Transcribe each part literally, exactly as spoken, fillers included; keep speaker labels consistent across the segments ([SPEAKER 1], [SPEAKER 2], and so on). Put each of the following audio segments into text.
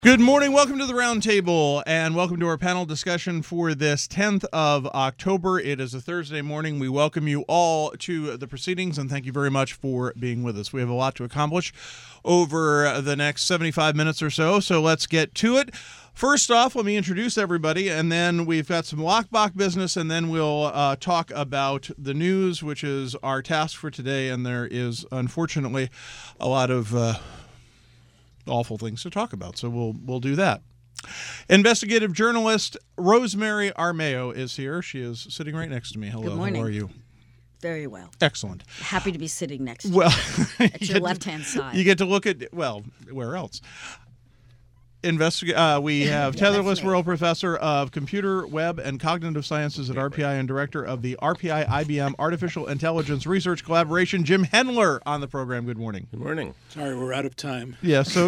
[SPEAKER 1] Good morning. Welcome to the Roundtable, and welcome to our panel discussion for this tenth of October. It is a Thursday morning. We welcome you all to the proceedings, and thank you very much for being with us. We have a lot to accomplish over the next seventy-five minutes or so, so let's get to it. First off, let me introduce everybody, and then we've got some lockbox business, and then we'll uh, talk about the news, which is our task for today, and there is, unfortunately, a lot of Uh, awful things to talk about, so we'll we'll do that. Investigative journalist Rosemary Armao is here. She is sitting right next to me. Hello,
[SPEAKER 2] Good morning.
[SPEAKER 1] How are you?
[SPEAKER 2] Very well.
[SPEAKER 1] Excellent.
[SPEAKER 2] Happy to be sitting next to you.
[SPEAKER 1] Well,
[SPEAKER 2] at
[SPEAKER 1] you
[SPEAKER 2] your
[SPEAKER 1] get
[SPEAKER 2] left-hand
[SPEAKER 1] to,
[SPEAKER 2] side.
[SPEAKER 1] You get to look at, well, where else? Investig- uh, we have
[SPEAKER 2] Yeah,
[SPEAKER 1] Tetherless
[SPEAKER 2] that's me.
[SPEAKER 1] World Professor of Computer, Web, and Cognitive Sciences at R P I and Director of the R P I I B M Artificial Intelligence Research Collaboration, Jim Hendler, on the program. Good morning.
[SPEAKER 3] Good morning.
[SPEAKER 4] Sorry, we're out of time.
[SPEAKER 1] Yeah, so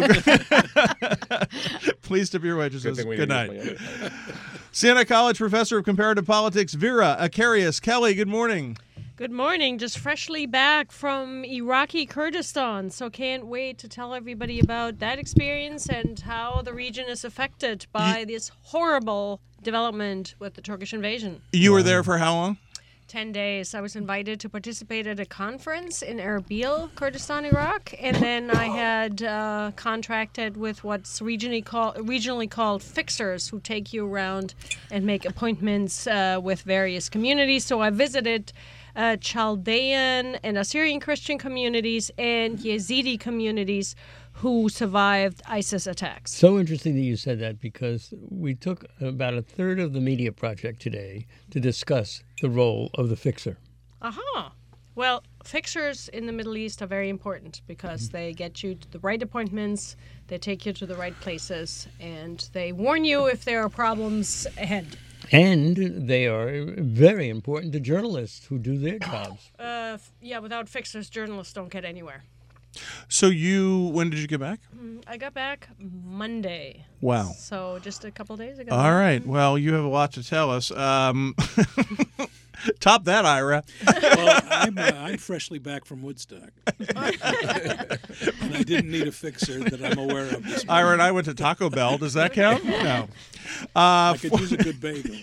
[SPEAKER 1] please tip your waitresses.
[SPEAKER 3] Good,
[SPEAKER 1] Good night. Siena College Professor of Comparative Politics, Vera Akarius Kelly. Good morning.
[SPEAKER 5] Good morning. Just freshly back from Iraqi Kurdistan, so can't wait to tell everybody about that experience and how the region is affected by
[SPEAKER 1] You-
[SPEAKER 5] this horrible development with the Turkish invasion.
[SPEAKER 1] You were there for how long?
[SPEAKER 5] Ten days. I was invited to participate at a conference in Erbil, Kurdistan, Iraq, and then I had uh, contracted with what's regionally, call, regionally called fixers, who take you around and make appointments uh, with various communities. So I visited uh, Chaldean and Assyrian Christian communities and Yazidi communities who survived ISIS attacks.
[SPEAKER 6] So interesting that you said that, because we took about a third of the media project today to discuss the role of the fixer.
[SPEAKER 5] Aha. Well, fixers in the Middle East are very important because they get you to the right appointments, they take you to the right places, and they warn you if there are problems ahead.
[SPEAKER 6] And they are very important to journalists who do their jobs.
[SPEAKER 5] Uh, f- yeah, without fixers, journalists don't get anywhere.
[SPEAKER 1] So you, when did you get back?
[SPEAKER 5] Mm, I got back Monday.
[SPEAKER 1] Wow.
[SPEAKER 5] So just a couple days ago.
[SPEAKER 1] All right. Well, you have a lot to tell us. Um, top that, Ira.
[SPEAKER 4] Well, I'm, uh, I'm freshly back from Woodstock. And I didn't need a fixer that I'm aware of this morning.
[SPEAKER 1] Ira and I went to Taco Bell. Does that count? No.
[SPEAKER 4] I
[SPEAKER 1] Uh,
[SPEAKER 4] could use a good bagel.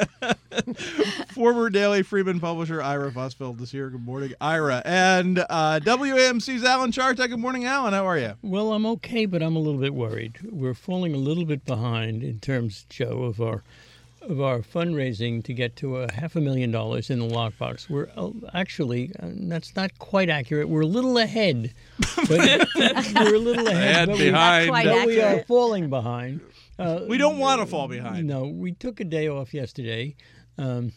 [SPEAKER 1] former Daily Freeman publisher Ira Fosfeld is here. Good morning, Ira. And uh, W A M C's Alan Chartek. Good morning, Alan. How are you?
[SPEAKER 6] Well, I'm okay, but I'm a little bit worried. We're falling a little bit behind in terms, Joe, of our of our fundraising to get to a half a million dollars in the lockbox. We're uh, actually, uh, that's not quite accurate. We're a little ahead, but we're a little ahead.
[SPEAKER 1] Ahead,
[SPEAKER 6] but
[SPEAKER 1] behind.
[SPEAKER 6] We,
[SPEAKER 2] Quite
[SPEAKER 6] but we are
[SPEAKER 2] accurate.
[SPEAKER 6] falling behind. Uh,
[SPEAKER 1] We don't want to fall behind.
[SPEAKER 6] No, we took a day off yesterday, um,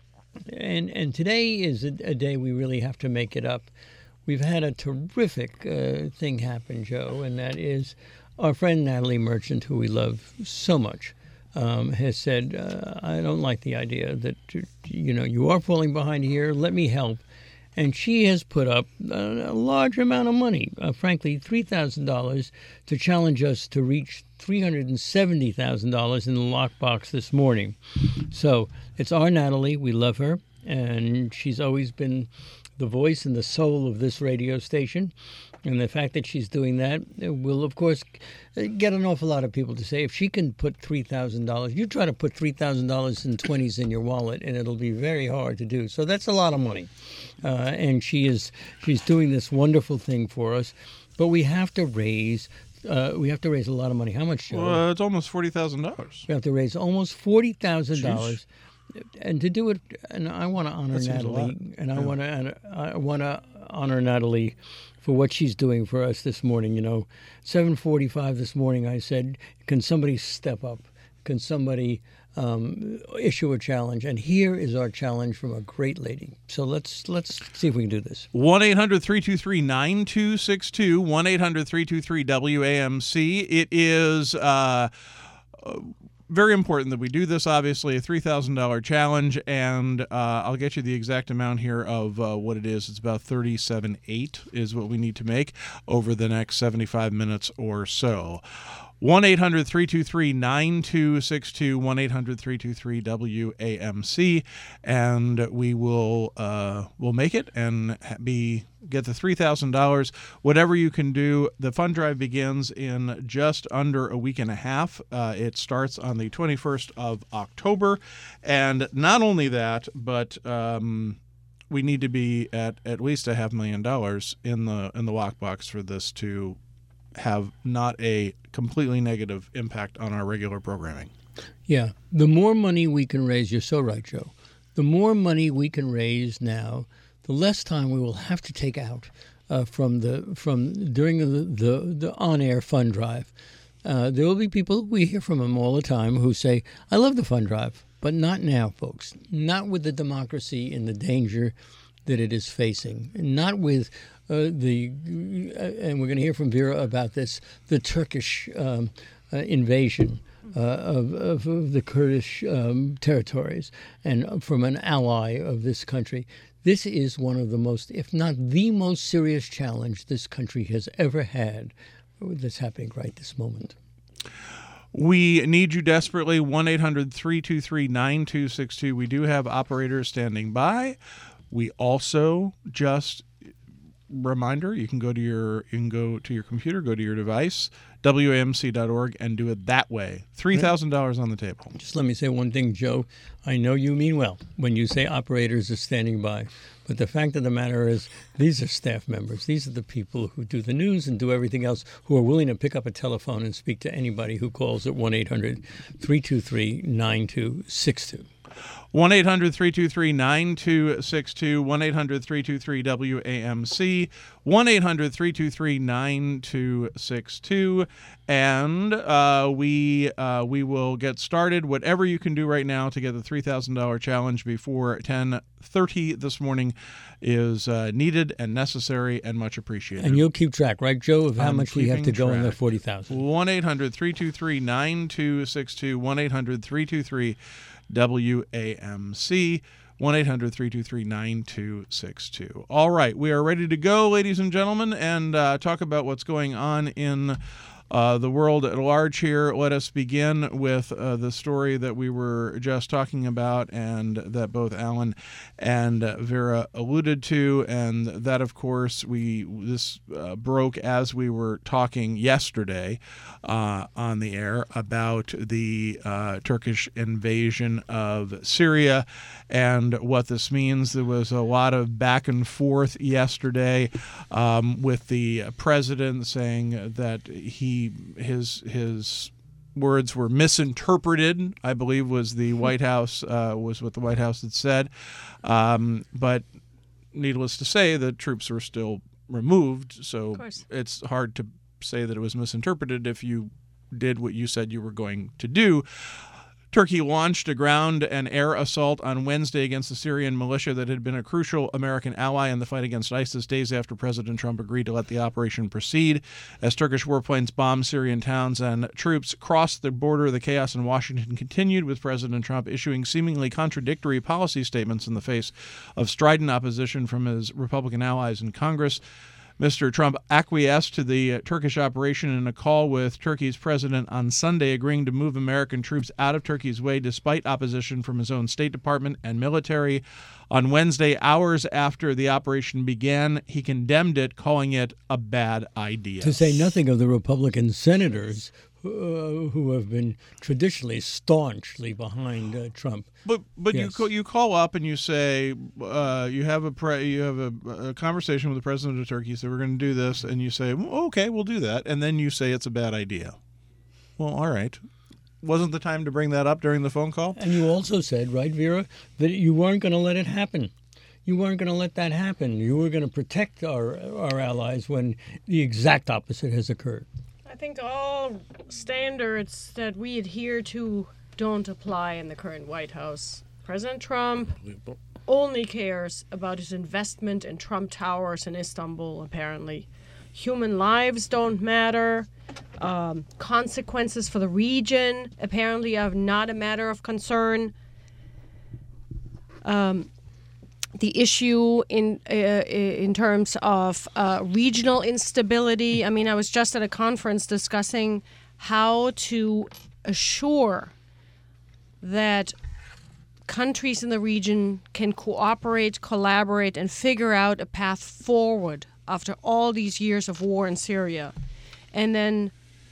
[SPEAKER 6] and and today is a, a day we really have to make it up. We've had a terrific uh, thing happen, Joe, and that is our friend Natalie Merchant, who we love so much, um, has said, uh, I don't like the idea that, you know, you are falling behind here, let me help. And she has put up a, a large amount of money, uh, frankly, three thousand dollars, to challenge us to reach three hundred seventy thousand dollars in the lockbox this morning. So it's our Natalie. We love her. And she's always been the voice and the soul of this radio station. And the fact that she's doing that will, of course, get an awful lot of people to say, if she can put three thousand dollars, you try to put three thousand dollars in twenties in your wallet, and it'll be very hard to do. So that's a lot of money. Uh, and she is she's doing this wonderful thing for us. But we have to raise uh, we have to raise a lot of money. How much, Joe?
[SPEAKER 1] Well, it's almost forty thousand dollars.
[SPEAKER 6] We have to raise almost forty thousand dollars. And to do it, and I want to honor
[SPEAKER 1] That seems a lot.
[SPEAKER 6] Natalie, and I want to I want to honor Natalie for what she's doing for us this morning. You know, seven forty-five this morning, I said, can somebody step up? Can somebody um, issue a challenge? And here is our challenge from a great lady. So let's let's see if we can do this.
[SPEAKER 1] one eight hundred three two three nine two six two, one eight hundred three two three W A M C. It is Uh, uh, very important that we do this, obviously, a three thousand dollars challenge, and uh, I'll get you the exact amount here of uh, what it is. It's about thirty-seven eight is what we need to make over the next seventy-five minutes or so. one eight hundred three two three nine two six two, one eight hundred three two three W A M C, and we will uh, we'll make it and be get the three thousand dollars. Whatever you can do. The fund drive begins in just under a week and a half. Uh, it starts on the twenty-first of October, and not only that, but um, we need to be at at least a half million dollars in the in the lockbox for this to have not a completely negative impact on our regular programming.
[SPEAKER 6] Yeah. The more money we can raise, you're so right, Joe. The more money we can raise now, the less time we will have to take out uh, from the from during the the, the on-air fund drive. Uh, there will be people, we hear from them all the time, who say, I love the fund drive, but not now, folks. Not with the democracy and the danger that it is facing. Not with uh, the, uh, and we're going to hear from Vera about this, the Turkish um, uh, invasion uh, of, of, of the Kurdish um, territories, and from an ally of this country. This is one of the most, if not the most serious challenge this country has ever had that's happening right this moment.
[SPEAKER 1] We need you desperately, one eight hundred three two three nine two six two. We do have operators standing by. We also just, reminder, you can go to your you can go to your computer, go to your device, W A M C dot org, and do it that way. three thousand dollars on the table.
[SPEAKER 6] Just let me say one thing, Joe. I know you mean well when you say operators are standing by. But the fact of the matter is, these are staff members. These are the people who do the news and do everything else, who are willing to pick up a telephone and speak to anybody who calls at one eight hundred three two three nine two six two.
[SPEAKER 1] one eight hundred three two three nine two six two, one eight hundred three two three W A M C, one eight hundred three two three nine two six two, and uh, we uh, we will get started. Whatever you can do right now to get the three thousand dollars challenge before ten thirty this morning is uh, needed and necessary and much appreciated.
[SPEAKER 6] And you'll keep track, right, Joe, of how
[SPEAKER 1] I'm
[SPEAKER 6] much we have to go
[SPEAKER 1] track.
[SPEAKER 6] in the forty thousand.
[SPEAKER 1] one eight hundred three two three nine two six two, one eight hundred three two three W A M C, one eight hundred three two three nine two six two. All right, we are ready to go, ladies and gentlemen, and uh, talk about what's going on in uh, the world at large here. Let us begin with uh, the story that we were just talking about and that both Alan and uh, Vera alluded to, and that, of course, we this uh, broke as we were talking yesterday uh, on the air about the uh, Turkish invasion of Syria and what this means. There was a lot of back and forth yesterday um, with the president saying that he his his words were misinterpreted, I believe was the White House uh, was what the White House had said. Um, but needless to say, the troops were still removed, so it's hard to say that it was misinterpreted if you did what you said you were going to do. Turkey launched a ground and air assault on Wednesday against the Syrian militia that had been a crucial American ally in the fight against ISIS days after President Trump agreed to let the operation proceed. As Turkish warplanes bombed Syrian towns and troops crossed the border, the chaos in Washington continued, with President Trump issuing seemingly contradictory policy statements in the face of strident opposition from his Republican allies in Congress. Mister Trump acquiesced to the Turkish operation in a call with Turkey's president on Sunday, agreeing to move American troops out of Turkey's way despite opposition from his own State Department and military. On Wednesday, hours after the operation began, he condemned it, calling it a bad idea.
[SPEAKER 6] To say nothing of the Republican senators Uh, who have been traditionally staunchly behind uh, Trump.
[SPEAKER 1] But but
[SPEAKER 6] yes.
[SPEAKER 1] you call, you call up and you say uh, you have a pre, you have a, a conversation with the president of Turkey. So we're going to do this, and you say, well, okay, we'll do that, and then you say it's a bad idea. Well, all right. Wasn't the time to bring that up during the phone call?
[SPEAKER 6] And you also said, right, Vera, that you weren't going to let it happen. You weren't going to let that happen. You were going to protect our our allies when the exact opposite has occurred.
[SPEAKER 5] I think all standards that we adhere to don't apply in the current White House. President Trump only cares about his investment in Trump Towers in Istanbul, apparently. Human lives don't matter. Um, consequences for the region apparently are not a matter of concern. Um, The issue in uh, in terms of uh, regional instability. I mean, I was just at a conference discussing how to assure that countries in the region can cooperate, collaborate, and figure out a path forward after all these years of war in Syria. And then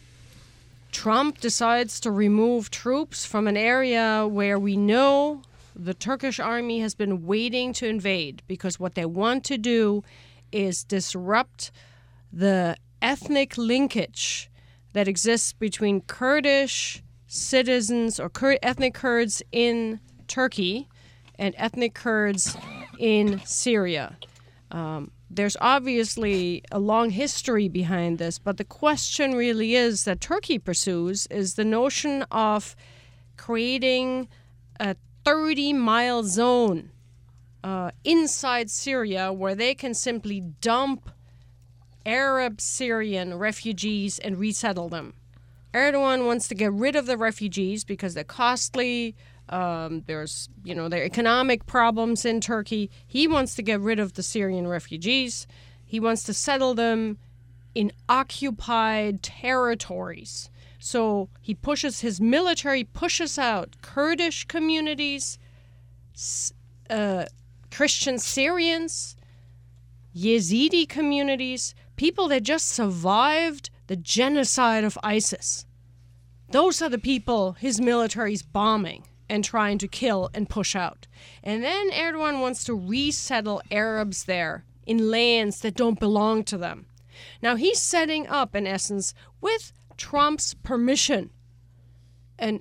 [SPEAKER 5] Trump decides to remove troops from an area where we know the Turkish army has been waiting to invade, because what they want to do is disrupt the ethnic linkage that exists between Kurdish citizens or Kur- ethnic Kurds in Turkey and ethnic Kurds in Syria. Um, there's obviously a long history behind this, but the question really is that Turkey pursues is the notion of creating a thirty-mile zone uh, inside Syria where they can simply dump Arab Syrian refugees and resettle them. Erdogan wants to get rid of the refugees because they're costly. Um, there's, you know, there are economic problems in Turkey. He wants to get rid of the Syrian refugees. He wants to settle them in occupied territories. So he pushes, his military pushes out Kurdish communities, uh, Christian Syrians, Yazidi communities, people that just survived the genocide of ISIS. Those are the people his military is bombing and trying to kill and push out. And then Erdogan wants to resettle Arabs there in lands that don't belong to them. Now he's setting up, in essence, with Trump's permission, and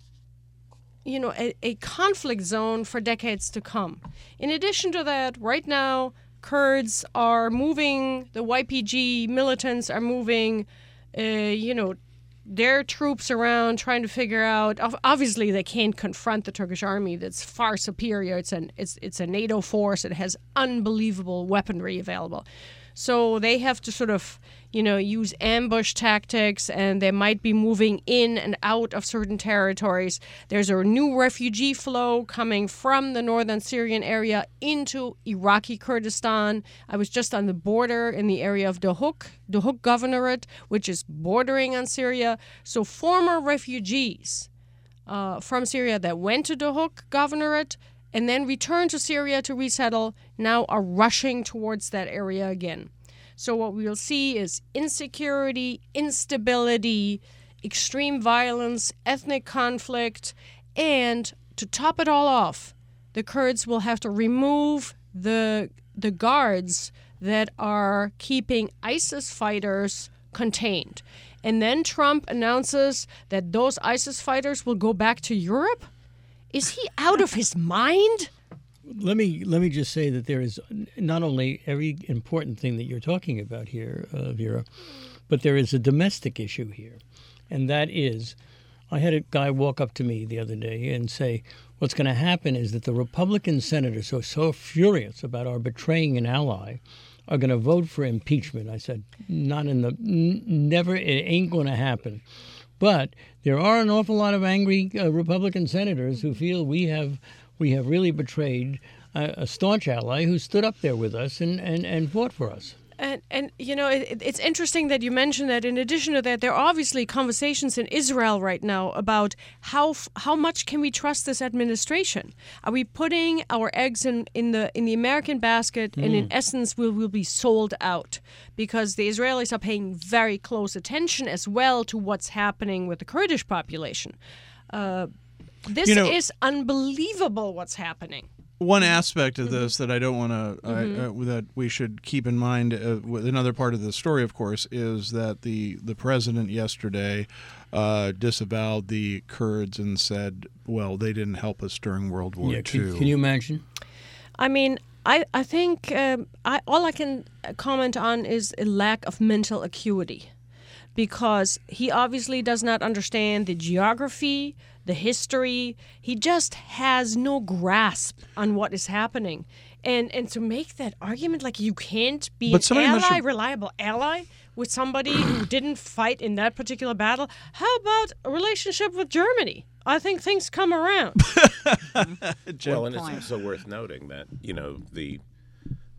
[SPEAKER 5] you know, a, a conflict zone for decades to come. In addition to that, right now, Kurds are moving, the Y P G militants are moving, uh, you know, their troops around trying to figure out. Obviously, they can't confront the Turkish army that's far superior. It's an it's it's a NATO force. It has unbelievable weaponry available. So they have to sort of, you know, use ambush tactics, and they might be moving in and out of certain territories. There's a new refugee flow coming from the northern Syrian area into Iraqi Kurdistan. I was just on the border in the area of Duhok, Duhok Governorate, which is bordering on Syria. So former refugees uh, from Syria that went to Duhok Governorate and then returned to Syria to resettle, now are rushing towards that area again. So what we will see is insecurity, instability, extreme violence, ethnic conflict, and to top it all off, the Kurds will have to remove the the guards that are keeping ISIS fighters contained. And then Trump announces that those ISIS fighters will go back to Europe? Is he out of his mind?
[SPEAKER 6] Let me let me just say that there is not only every important thing that you're talking about here, uh, Vera, but there is a domestic issue here. And that is, I had a guy walk up to me the other day and say, what's going to happen is that the Republican senators who are so furious about our betraying an ally are going to vote for impeachment. I said, not in the, n- never, it ain't going to happen. But there are an awful lot of angry uh, Republican senators who feel we have we have really betrayed a, a staunch ally who stood up there with us and, and, and fought for us.
[SPEAKER 5] And, and you know, it, it's interesting that you mentioned that. In addition to that, there are obviously conversations in Israel right now about how how much can we trust this administration? Are we putting our eggs in, in the in the American basket, mm. and in essence, we will be sold out? Because the Israelis are paying very close attention as well to what's happening with the Kurdish population. Uh, this
[SPEAKER 1] you know,
[SPEAKER 5] is unbelievable what's happening.
[SPEAKER 1] One aspect of this that I don't want to mm-hmm. uh, that we should keep in mind, uh, with another part of the story, of course, is that the the president yesterday uh, disavowed the Kurds and said, "Well, they didn't help us during World War
[SPEAKER 6] yeah,
[SPEAKER 1] Two."
[SPEAKER 6] Can, can you imagine?
[SPEAKER 5] I mean, I I think um, I all I can comment on is a lack of mental acuity, because he obviously does not understand the geography, the history. He just has no grasp on what is happening. And and to make that argument, like you can't be
[SPEAKER 1] but
[SPEAKER 5] an ally,
[SPEAKER 1] should...
[SPEAKER 5] reliable ally with somebody who didn't fight in that particular battle. How about a relationship with Germany? I think things come around.
[SPEAKER 3] Well, and it's also worth noting that, you know, the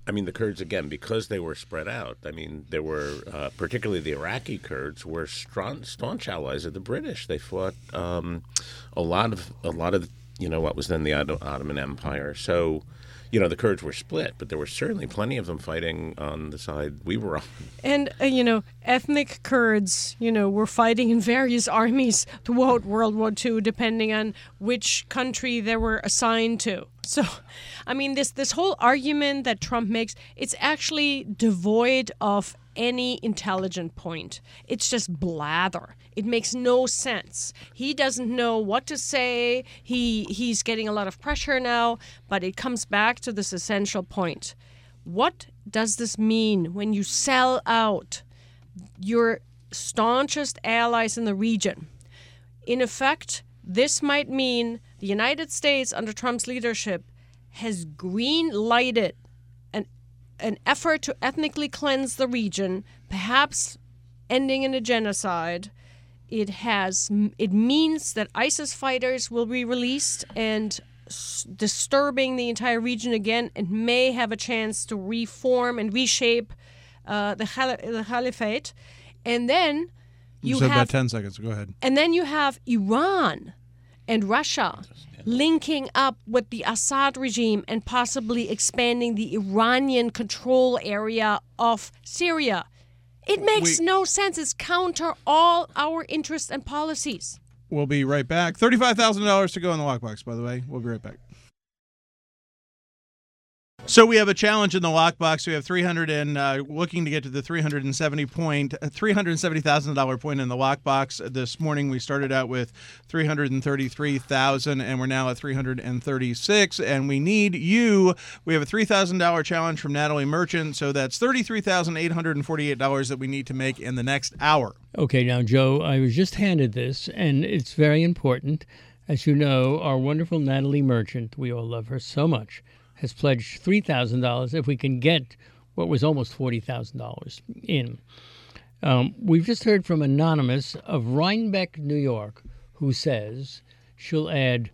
[SPEAKER 3] I mean, the Kurds, again, because they were spread out, I mean, there were, uh, particularly the Iraqi Kurds, were strong, staunch allies of the British. They fought um, a lot of, a lot of, you know, what was then the Otto- Ottoman Empire. So, you know, the Kurds were split, but there were certainly plenty of them fighting on the side we were on.
[SPEAKER 5] And, uh, you know, ethnic Kurds, you know, were fighting in various armies throughout World War Two, depending on which country they were assigned to. So, I mean, this this whole argument that Trump makes, it's actually devoid of any intelligent point. It's just blather. It makes no sense. He doesn't know what to say. He he's getting a lot of pressure now, but it comes back to this essential point. What does this mean when you sell out your staunchest allies in the region? In effect, this might mean the United States, under Trump's leadership, has green-lighted an, an effort to ethnically cleanse the region, perhaps ending in a genocide. It has. It means that ISIS fighters will be released and s- disturbing the entire region again, and may have a chance to reform and reshape uh, the, Khal- the Caliphate. And then you,
[SPEAKER 1] You said
[SPEAKER 5] have
[SPEAKER 1] about ten seconds. Go ahead.
[SPEAKER 5] and then you have Iran and Russia linking up with the Assad regime and possibly expanding the Iranian control area of Syria. It makes
[SPEAKER 1] We-
[SPEAKER 5] no sense. It's counter all our interests and policies.
[SPEAKER 1] We'll be right back. thirty-five thousand dollars to go in the lockbox, by the way. We'll be right back. So we have a challenge in the lockbox. We have three hundred and uh, looking to get to the three hundred seventy point, three hundred seventy thousand dollar point in the lockbox. This morning we started out with three hundred thirty-three thousand, and we're now at three hundred thirty-six. And we need you. We have a three thousand dollar challenge from Natalie Merchant, so that's thirty-three thousand eight hundred forty-eight dollars that we need to make in the next hour.
[SPEAKER 6] Okay, now, Joe, I was just handed this, and it's very important. As you know, our wonderful Natalie Merchant, we all love her so much, has pledged three thousand dollars if we can get what was almost forty thousand dollars in. Um, we've just heard from Anonymous of Rhinebeck, New York, who says she'll add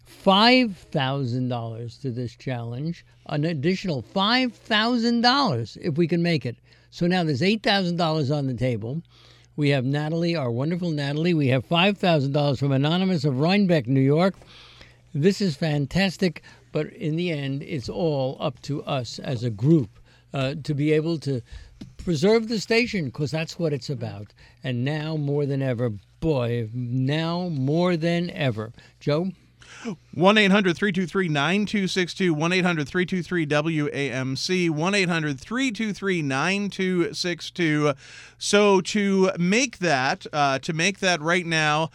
[SPEAKER 6] five thousand dollars to this challenge, an additional five thousand dollars if we can make it. So now there's eight thousand dollars on the table. We have Natalie, our wonderful Natalie. We have five thousand dollars from Anonymous of Rhinebeck, New York. This is fantastic, but in the end, it's all up to us as a group uh, to be able to preserve the station, because that's what it's about. And now more than ever, boy, now more than ever. Joe?
[SPEAKER 1] one eight hundred three two three nine two six two, one eight hundred three two three W A M C, one eight hundred three two three nine two six two. So to make that, uh, to make that right now,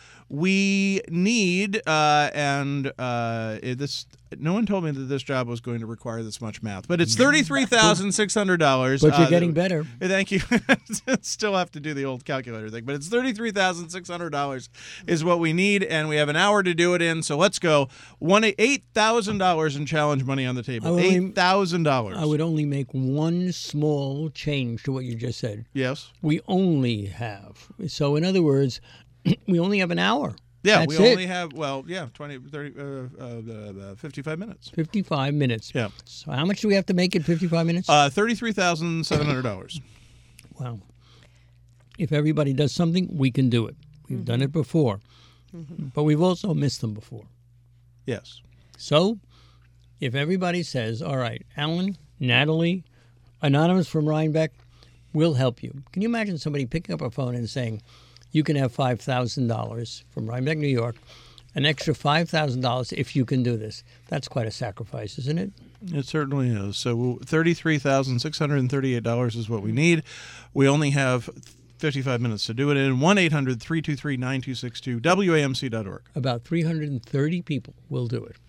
[SPEAKER 1] we need, uh, and uh, this, no one told me that this job was going to require this much math, but it's thirty-three thousand six hundred dollars.
[SPEAKER 6] But you're
[SPEAKER 1] uh,
[SPEAKER 6] getting better.
[SPEAKER 1] Thank you. Still have to do the old calculator thing, but it's thirty-three thousand six hundred dollars is what we need, and we have an hour to do it in, so let's go. One eight thousand dollars in challenge money on the
[SPEAKER 6] I
[SPEAKER 1] table.
[SPEAKER 6] would only-
[SPEAKER 1] eight thousand dollars.
[SPEAKER 6] I would only make one small change to what you just said.
[SPEAKER 1] Yes.
[SPEAKER 6] We only have. So, in other words, we only have an hour.
[SPEAKER 1] Yeah,
[SPEAKER 6] That's
[SPEAKER 1] we
[SPEAKER 6] it.
[SPEAKER 1] only have, well, yeah, twenty, thirty, uh, uh, uh, fifty-five minutes.
[SPEAKER 6] fifty-five minutes.
[SPEAKER 1] Yeah.
[SPEAKER 6] So how much do we have to make in fifty-five minutes?
[SPEAKER 1] Uh, thirty-three thousand seven hundred dollars.
[SPEAKER 6] Wow. If everybody does something, we can do it. We've
[SPEAKER 5] Mm-hmm.
[SPEAKER 6] done it before.
[SPEAKER 5] Mm-hmm.
[SPEAKER 6] But we've also missed them before.
[SPEAKER 1] Yes.
[SPEAKER 6] So, if everybody says, all right, Alan, Natalie, Anonymous from Rhinebeck, we'll help you. Can you imagine somebody picking up a phone and saying, you can have five thousand dollars from Rhinebeck, New York, an extra five thousand dollars if you can do this? That's quite a sacrifice, isn't it?
[SPEAKER 1] It certainly is. So thirty-three thousand six hundred thirty-eight dollars is what we need. We only have fifty-five minutes to do it in. one eight hundred three two three nine two six two, W A M C dot org.
[SPEAKER 6] About three hundred thirty people will do it.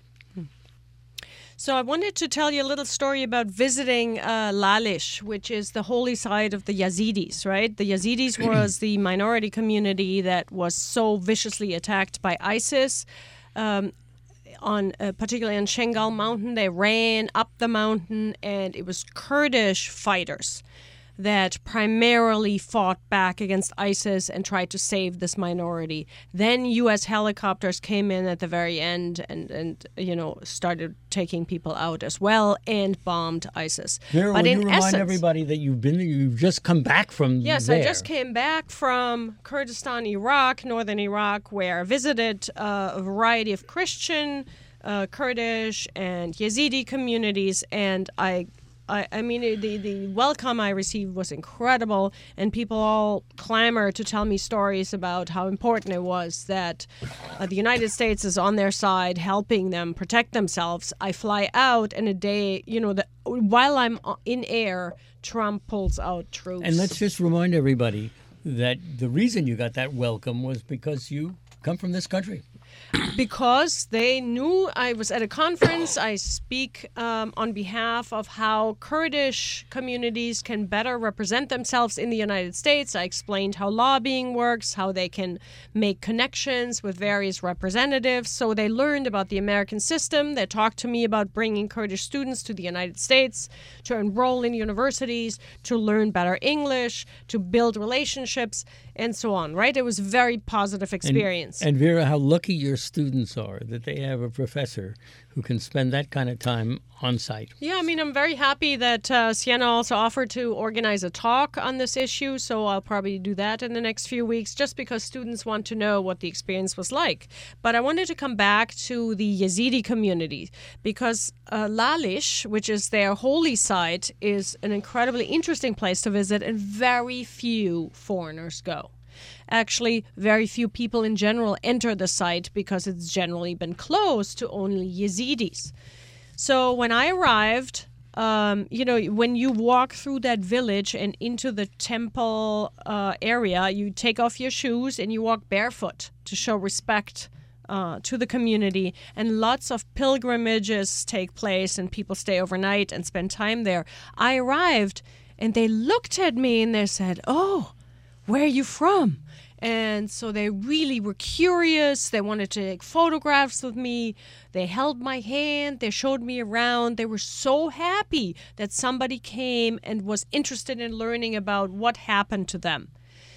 [SPEAKER 5] So I wanted to tell you a little story about visiting uh, Lalish, which is the holy site of the Yazidis, right? The Yazidis was the minority community that was so viciously attacked by ISIS. Um, on uh, particularly on Shengal Mountain, they ran up the mountain, and it was Kurdish fighters that primarily fought back against ISIS and tried to save this minority. Then U S helicopters came in at the very end and, and you know, started taking people out as well and bombed ISIS.
[SPEAKER 6] Vera,
[SPEAKER 5] but
[SPEAKER 6] will
[SPEAKER 5] in
[SPEAKER 6] you remind
[SPEAKER 5] essence,
[SPEAKER 6] everybody that you've been you've just come back from
[SPEAKER 5] Yes,
[SPEAKER 6] there.
[SPEAKER 5] I just came back from Kurdistan, Iraq, northern Iraq, where I visited uh, a variety of Christian, uh, Kurdish, and Yazidi communities, and I I, I mean, the, the welcome I received was incredible, and people all clamor to tell me stories about how important it was that uh, the United States is on their side, helping them protect themselves. I fly out, and a day, you know, the, while I'm in air, Trump pulls out troops.
[SPEAKER 6] And let's just remind everybody that the reason you got that welcome was because you come from this country.
[SPEAKER 5] Because they knew I was at a conference. I speak um, on behalf of how Kurdish communities can better represent themselves in the United States. I explained how lobbying works, how they can make connections with various representatives. So they learned about the American system. They talked to me about bringing Kurdish students to the United States to enroll in universities, to learn better English, to build relationships, and so on, right? It was a very positive experience.
[SPEAKER 6] And, and Vera, how lucky your students are that they have a professor who can spend that kind of time on site.
[SPEAKER 5] Yeah, I mean, I'm very happy that uh, Siena also offered to organize a talk on this issue, so I'll probably do that in the next few weeks, just because students want to know what the experience was like. But I wanted to come back to the Yazidi community, because uh, Lalish, which is their holy site, is an incredibly interesting place to visit, and very few foreigners go. Actually, very few people in general enter the site because it's generally been closed to only Yazidis. So when I arrived, um, you know, when you walk through that village and into the temple uh, area, you take off your shoes and you walk barefoot to show respect uh, to the community. And lots of pilgrimages take place and people stay overnight and spend time there. I arrived and they looked at me and they said, "Oh, where are you from?" And so they really were curious. They wanted to take photographs with me. They held my hand. They showed me around. They were so happy that somebody came and was interested in learning about what happened to them.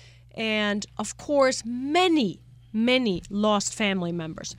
[SPEAKER 5] And of course, many, many lost family members.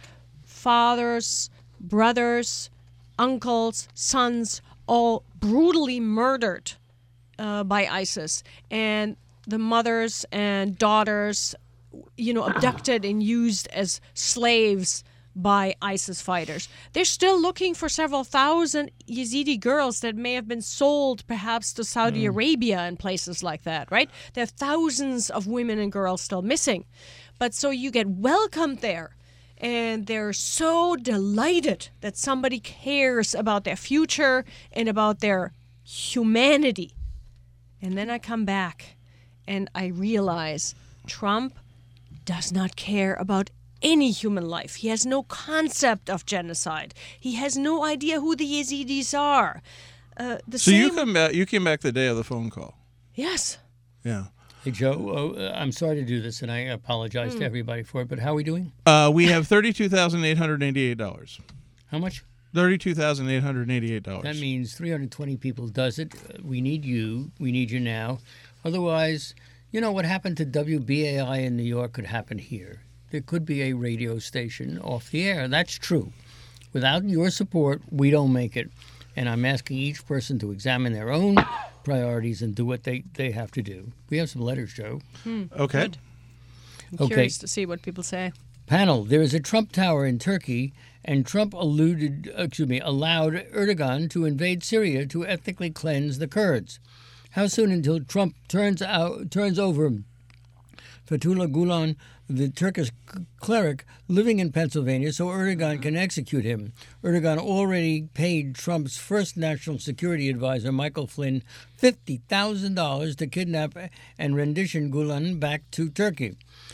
[SPEAKER 5] Fathers, brothers, uncles, sons, all brutally murdered uh, by ISIS. And the mothers and daughters, you know, abducted and used as slaves by ISIS fighters. They're still looking for several thousand Yazidi girls that may have been sold perhaps to Saudi mm. Arabia and places like that, right? There are thousands of women and girls still missing. But so you get welcomed there, and they're so delighted that somebody cares about their future and about their humanity. And then I come back and I realize Trump does not care about any human life. He has no concept of genocide. He has no idea who the Yazidis are. Uh, the
[SPEAKER 1] so
[SPEAKER 5] same...
[SPEAKER 1] you come back. You came back the day of the phone call.
[SPEAKER 5] Yes.
[SPEAKER 1] Yeah.
[SPEAKER 6] Hey, Joe, uh, I'm sorry to do this, and I apologize mm. to everybody for it, but how are we doing?
[SPEAKER 1] Uh, we have thirty-two thousand eight hundred eighty-eight dollars.
[SPEAKER 6] How much?
[SPEAKER 1] thirty-two thousand eight hundred eighty-eight dollars.
[SPEAKER 6] That means three hundred twenty people does it. We need you. We need you now. Otherwise, you know, what happened to W B A I in New York could happen here. There could be a radio station off the air. That's true. Without your support, we don't make it. And I'm asking each person to examine their own priorities and do what they, they have to do. We have some letters, Joe.
[SPEAKER 5] Hmm,
[SPEAKER 1] okay.
[SPEAKER 5] Good. I'm
[SPEAKER 6] okay.
[SPEAKER 5] curious to see what people say.
[SPEAKER 6] Panel, there is a Trump Tower in Turkey, and Trump alluded, excuse me, allowed Erdogan to invade Syria to ethnically cleanse the Kurds. How soon until Trump turns out turns over Fethullah Gulen, the Turkish cleric living in Pennsylvania, so Erdogan can execute him? Erdogan already paid Trump's first national security advisor, Michael Flynn, fifty thousand dollars to kidnap and rendition Gulen back to Turkey.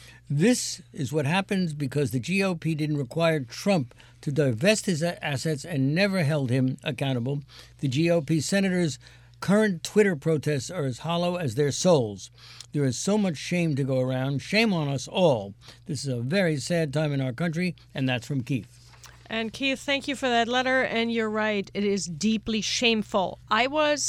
[SPEAKER 6] This is what happens because the G O P didn't require Trump to divest his assets and never held him accountable. The G O P senators' current Twitter protests are as hollow as their souls. There is so much shame to go around. Shame on us all. This is a very sad time in our country, and that's from Keith.
[SPEAKER 5] And Keith, thank you for that letter, and you're right. It is deeply shameful. I was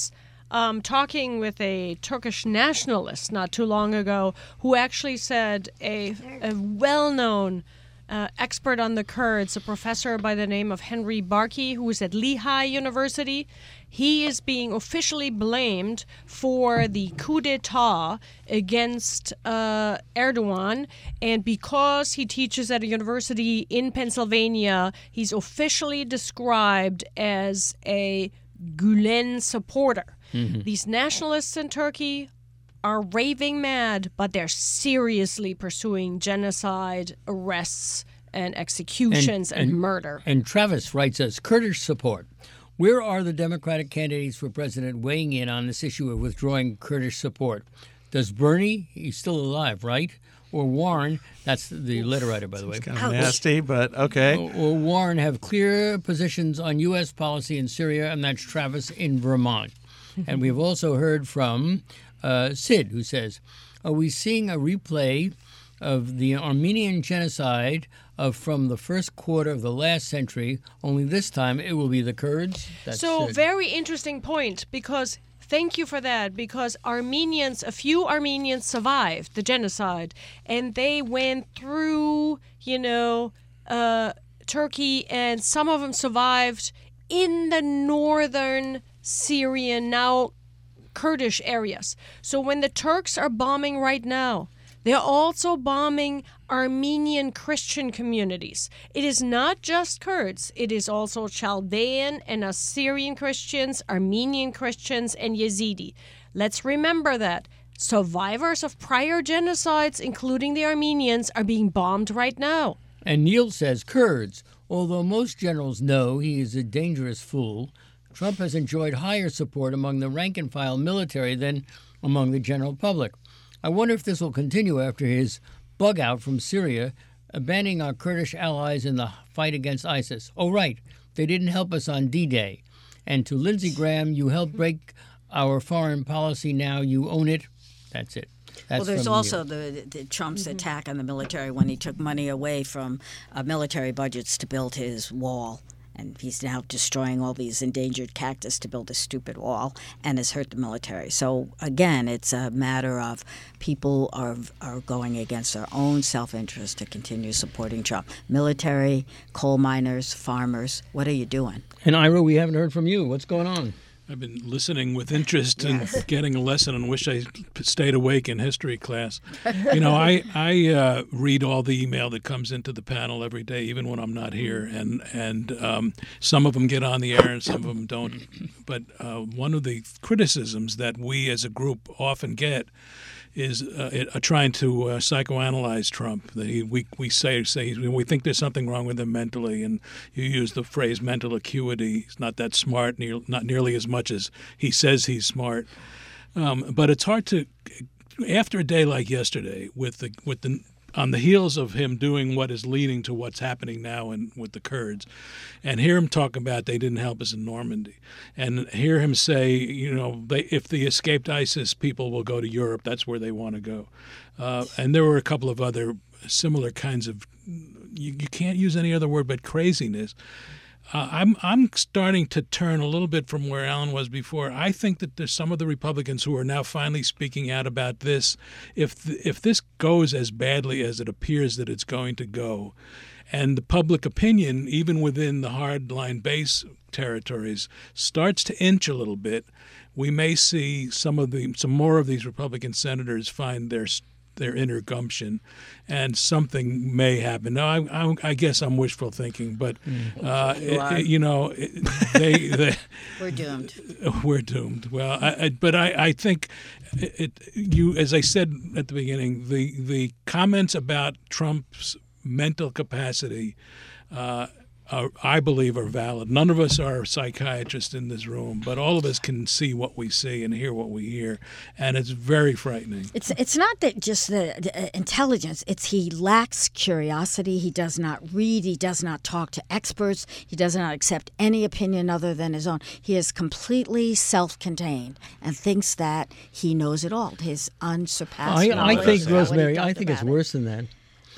[SPEAKER 5] um, talking with a Turkish nationalist not too long ago who actually said a, a well-known uh, expert on the Kurds, a professor by the name of Henry Barkey, who is at Lehigh University, he is being officially blamed for the coup d'etat against uh, Erdogan. And because he teaches at a university in Pennsylvania, he's officially described as a Gülen supporter. Mm-hmm. These nationalists in Turkey are raving mad, but they're seriously pursuing genocide, arrests, and executions and, and, and murder.
[SPEAKER 6] And Travis writes us, Kurdish support. Where are the Democratic candidates for president weighing in on this issue of withdrawing Kurdish support? Does Bernie, he's still alive, right? Or Warren, that's the letter writer, by the way.
[SPEAKER 1] It's kind of nasty, but okay.
[SPEAKER 6] Or, or Warren have clear positions on U S policy in Syria, and that's Travis in Vermont. And we've also heard from uh, Sid, who says, are we seeing a replay of the Armenian genocide of from the first quarter of the last century, only this time it will be the Kurds? That's
[SPEAKER 5] so
[SPEAKER 6] Sid.
[SPEAKER 5] Very interesting point, because thank you for that, because Armenians, a few Armenians survived the genocide, and they went through, you know, uh, Turkey, and some of them survived in the northern Syrian, now Kurdish areas. So when the Turks are bombing right now, they're also bombing Armenian Christian communities. It is not just Kurds. It is also Chaldean and Assyrian Christians, Armenian Christians, and Yazidi. Let's remember that. Survivors of prior genocides, including the Armenians, are being bombed right now.
[SPEAKER 6] And Neil says, Kurds, although most generals know he is a dangerous fool, Trump has enjoyed higher support among the rank-and-file military than among the general public. I wonder if this will continue after his bug out from Syria, abandoning our Kurdish allies in the fight against ISIS. Oh, right, they didn't help us on D-Day. And to Lindsey Graham, you helped break our foreign policy, now you own it. That's it. That's
[SPEAKER 2] well, there's
[SPEAKER 6] from
[SPEAKER 2] also
[SPEAKER 6] you.
[SPEAKER 2] the, the Trump's mm-hmm. attack on the military when he took money away from uh, military budgets to build his wall. And he's now destroying all these endangered cactus to build a stupid wall, and has hurt the military. So, again, it's a matter of people are are going against their own self-interest to continue supporting Trump. Military, coal miners, farmers, what are you doing?
[SPEAKER 6] And Ira, we haven't heard from you. What's going on?
[SPEAKER 4] I've been listening with interest
[SPEAKER 2] Yes.
[SPEAKER 4] and getting a lesson and wish I stayed awake in history class. You know, I, I uh, read all the email that comes into the panel every day, even when I'm not here, and, and um, some of them get on the air and some of them don't. But uh, one of the criticisms that we as a group often get is uh, uh, trying to uh, psychoanalyze Trump. That he, we we say say we think there's something wrong with him mentally, and you use the phrase mental acuity. He's not that smart, near, not nearly as much as he says he's smart. Um, but it's hard to, after a day like yesterday, with the with the on the heels of him doing what is leading to what's happening now in, with the Kurds, and hear him talk about they didn't help us in Normandy, and hear him say, you know, they, if the escaped ISIS people will go to Europe, that's where they want to go. Uh, and there were a couple of other similar kinds of, you, you can't use any other word but craziness. Uh, I'm I'm starting to turn a little bit from where Alan was before. I think that there's some of the Republicans who are now finally speaking out about this. If th- if this goes as badly as it appears that it's going to go, and the public opinion, even within the hardline base territories, starts to inch a little bit, we may see some of the some more of these Republican senators find their their inner gumption, and something may happen. Now, I, I, I guess I'm wishful thinking, but uh,
[SPEAKER 2] you,
[SPEAKER 4] it, it, you know, it, they, they
[SPEAKER 2] we're doomed.
[SPEAKER 4] We're doomed. Well, I, I, but I, I think it, you, as I said at the beginning, the the comments about Trump's mental capacity, uh, are, I believe, are valid. None of us are psychiatrists in this room, but all of us can see what we see and hear what we hear, and it's very frightening.
[SPEAKER 2] It's it's not that just the, the intelligence. It's he lacks curiosity. He does not read. He does not talk to experts. He does not accept any opinion other than his own. He is completely self-contained and thinks that he knows it all. His unsurpassed
[SPEAKER 6] I,
[SPEAKER 2] knowledge.
[SPEAKER 6] I think,
[SPEAKER 2] How would he
[SPEAKER 6] Rosemary,
[SPEAKER 2] talk
[SPEAKER 6] I think it's
[SPEAKER 2] about it?
[SPEAKER 6] worse than that.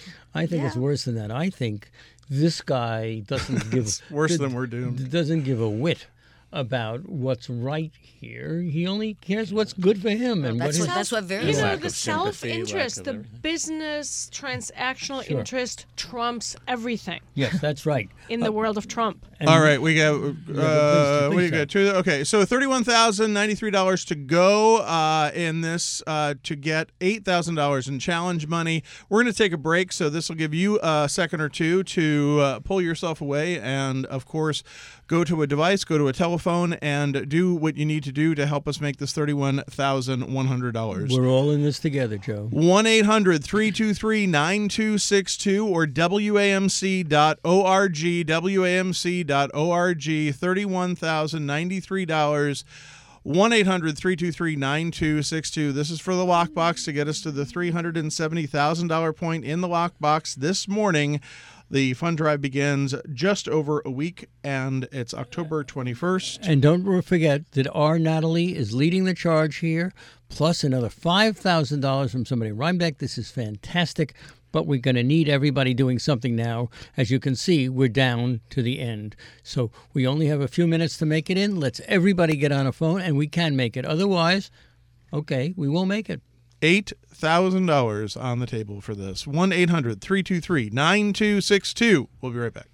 [SPEAKER 6] I think it's
[SPEAKER 2] Yeah.
[SPEAKER 6] worse than that. I think this guy doesn't give
[SPEAKER 1] Worse
[SPEAKER 6] d-
[SPEAKER 1] than we're doomed.
[SPEAKER 6] doesn't give a whit about what's right here. He only cares what's good for him and
[SPEAKER 2] That's
[SPEAKER 6] what
[SPEAKER 2] what,
[SPEAKER 6] his,
[SPEAKER 2] that's what very
[SPEAKER 5] You know,
[SPEAKER 3] Lack
[SPEAKER 5] the
[SPEAKER 3] of sympathy,
[SPEAKER 5] self-interest,
[SPEAKER 3] lack
[SPEAKER 5] the
[SPEAKER 3] of everything.
[SPEAKER 5] business transactional
[SPEAKER 6] Sure.
[SPEAKER 5] interest trumps everything
[SPEAKER 6] Yes, that's right.
[SPEAKER 5] in the world of Trump.
[SPEAKER 6] And
[SPEAKER 1] All right, we got. Uh,
[SPEAKER 6] please,
[SPEAKER 1] what do
[SPEAKER 6] please
[SPEAKER 1] you got? Two, okay, so thirty-one thousand ninety-three dollars to go uh, in this uh, to get eight thousand dollars in challenge money. We're going to take a break, so this will give you a second or two to uh, pull yourself away, and of course, go to a device, go to a telephone, and do what you need to do to help us make this thirty-one thousand one hundred dollars.
[SPEAKER 6] we're all in this together, Joe.
[SPEAKER 1] one eight hundred three two three nine two six two or W A M C dot org, W A M C dot org, thirty-one thousand ninety-three dollars, one eight hundred three two three nine two six two. This is for the lockbox to get us to the three hundred seventy thousand dollars point in the lockbox this morning. The fund drive begins just over a week, and it's October twenty-first.
[SPEAKER 6] And don't forget that our Natalie is leading the charge here, plus another five thousand dollars from somebody in Rhinebeck. This is fantastic, but we're going to need everybody doing something now. As you can see, we're down to the end. So we only have a few minutes to make it in. Let's everybody get on a phone, and we can make it. Otherwise, okay, we won't make it.
[SPEAKER 1] eight thousand dollars on the table for this. one eight hundred three two three nine two six two. We'll be right back.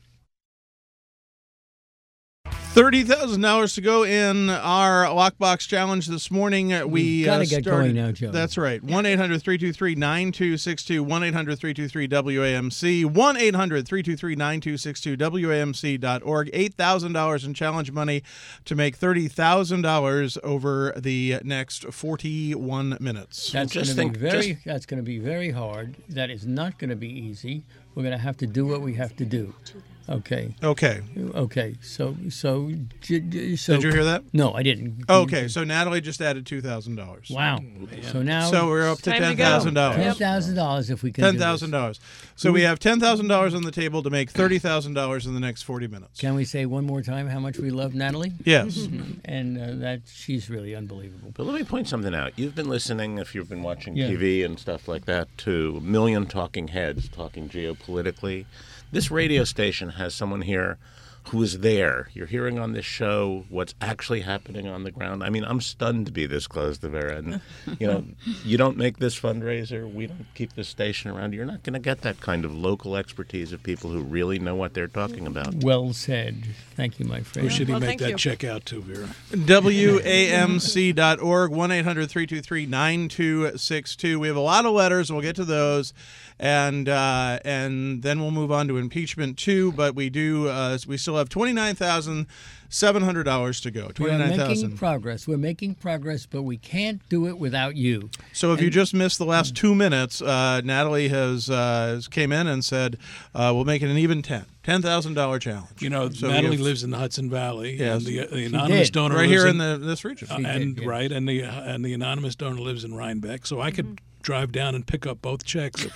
[SPEAKER 1] thirty thousand dollars to go in our lockbox challenge this morning. We
[SPEAKER 6] We've gotta
[SPEAKER 1] uh,
[SPEAKER 6] get
[SPEAKER 1] started,
[SPEAKER 6] going now, Joe.
[SPEAKER 1] That's right. one eight hundred three two three nine two six two, one eight hundred three two three W A M C, one eight hundred three two three nine two six two, W A M C dot org. eight thousand dollars in challenge money to make thirty thousand dollars over the next forty-one minutes.
[SPEAKER 6] That's going
[SPEAKER 3] just
[SPEAKER 6] to be
[SPEAKER 3] think-
[SPEAKER 6] very.
[SPEAKER 3] just-
[SPEAKER 6] That's going to be very hard. That is not going to be easy. We're going to have to do what we have to do. Okay.
[SPEAKER 1] Okay.
[SPEAKER 6] Okay. So so j- j- so.
[SPEAKER 1] Did you hear that?
[SPEAKER 6] No, I didn't.
[SPEAKER 1] Okay, so Natalie just added two thousand dollars.
[SPEAKER 6] Wow. So now
[SPEAKER 1] So we're up to
[SPEAKER 5] Time to
[SPEAKER 1] ten
[SPEAKER 5] go.
[SPEAKER 1] thousand dollars.
[SPEAKER 6] ten thousand dollars if we can. do
[SPEAKER 1] Ten
[SPEAKER 6] this.
[SPEAKER 1] thousand dollars. So we have ten thousand dollars on the table to make thirty thousand dollars in the next forty minutes.
[SPEAKER 6] Can we say one more time how much we love Natalie?
[SPEAKER 1] Yes.
[SPEAKER 6] And uh, that she's really unbelievable.
[SPEAKER 3] But let me point something out. You've been listening, if you've been watching
[SPEAKER 6] Yeah.
[SPEAKER 3] T V and stuff like that, to a million talking heads talking geopolitically. This radio station has someone here who is there. You're hearing on this show what's actually happening on the ground. I mean, I'm stunned to be this close to Vera. And, you know, you don't make this fundraiser, we don't keep this station around, you're not going to get that kind of local expertise of people who really know what they're talking about.
[SPEAKER 6] Well said. Thank you, my friend.
[SPEAKER 4] Who should he
[SPEAKER 5] Well,
[SPEAKER 4] make
[SPEAKER 5] thank
[SPEAKER 4] that
[SPEAKER 5] you.
[SPEAKER 4] check out to, Vera?
[SPEAKER 1] W A M C dot org, one eight hundred three two three nine two six two. We have a lot of letters. We'll get to those. And uh, and then we'll move on to impeachment too. But we do uh, we still have twenty-nine thousand seven hundred dollars to go.
[SPEAKER 6] We're
[SPEAKER 1] twenty-nine
[SPEAKER 6] making
[SPEAKER 1] thousand.
[SPEAKER 6] progress. We're making progress, but we can't do it without you.
[SPEAKER 1] So if you just missed the last two minutes, uh, Natalie has uh, came in and said uh, we'll make it an even ten. ten thousand dollars challenge.
[SPEAKER 4] You know,
[SPEAKER 1] So we
[SPEAKER 4] Natalie
[SPEAKER 1] have-
[SPEAKER 4] lives in the Hudson Valley.
[SPEAKER 1] Yes.
[SPEAKER 4] And the, the anonymous
[SPEAKER 6] did.
[SPEAKER 4] donor
[SPEAKER 1] right
[SPEAKER 4] lives
[SPEAKER 1] here in the this region.
[SPEAKER 4] uh,
[SPEAKER 6] She
[SPEAKER 4] and
[SPEAKER 6] did, yeah.
[SPEAKER 4] right, and the and the anonymous donor lives in Rhinebeck, so I could drive down and pick up both checks.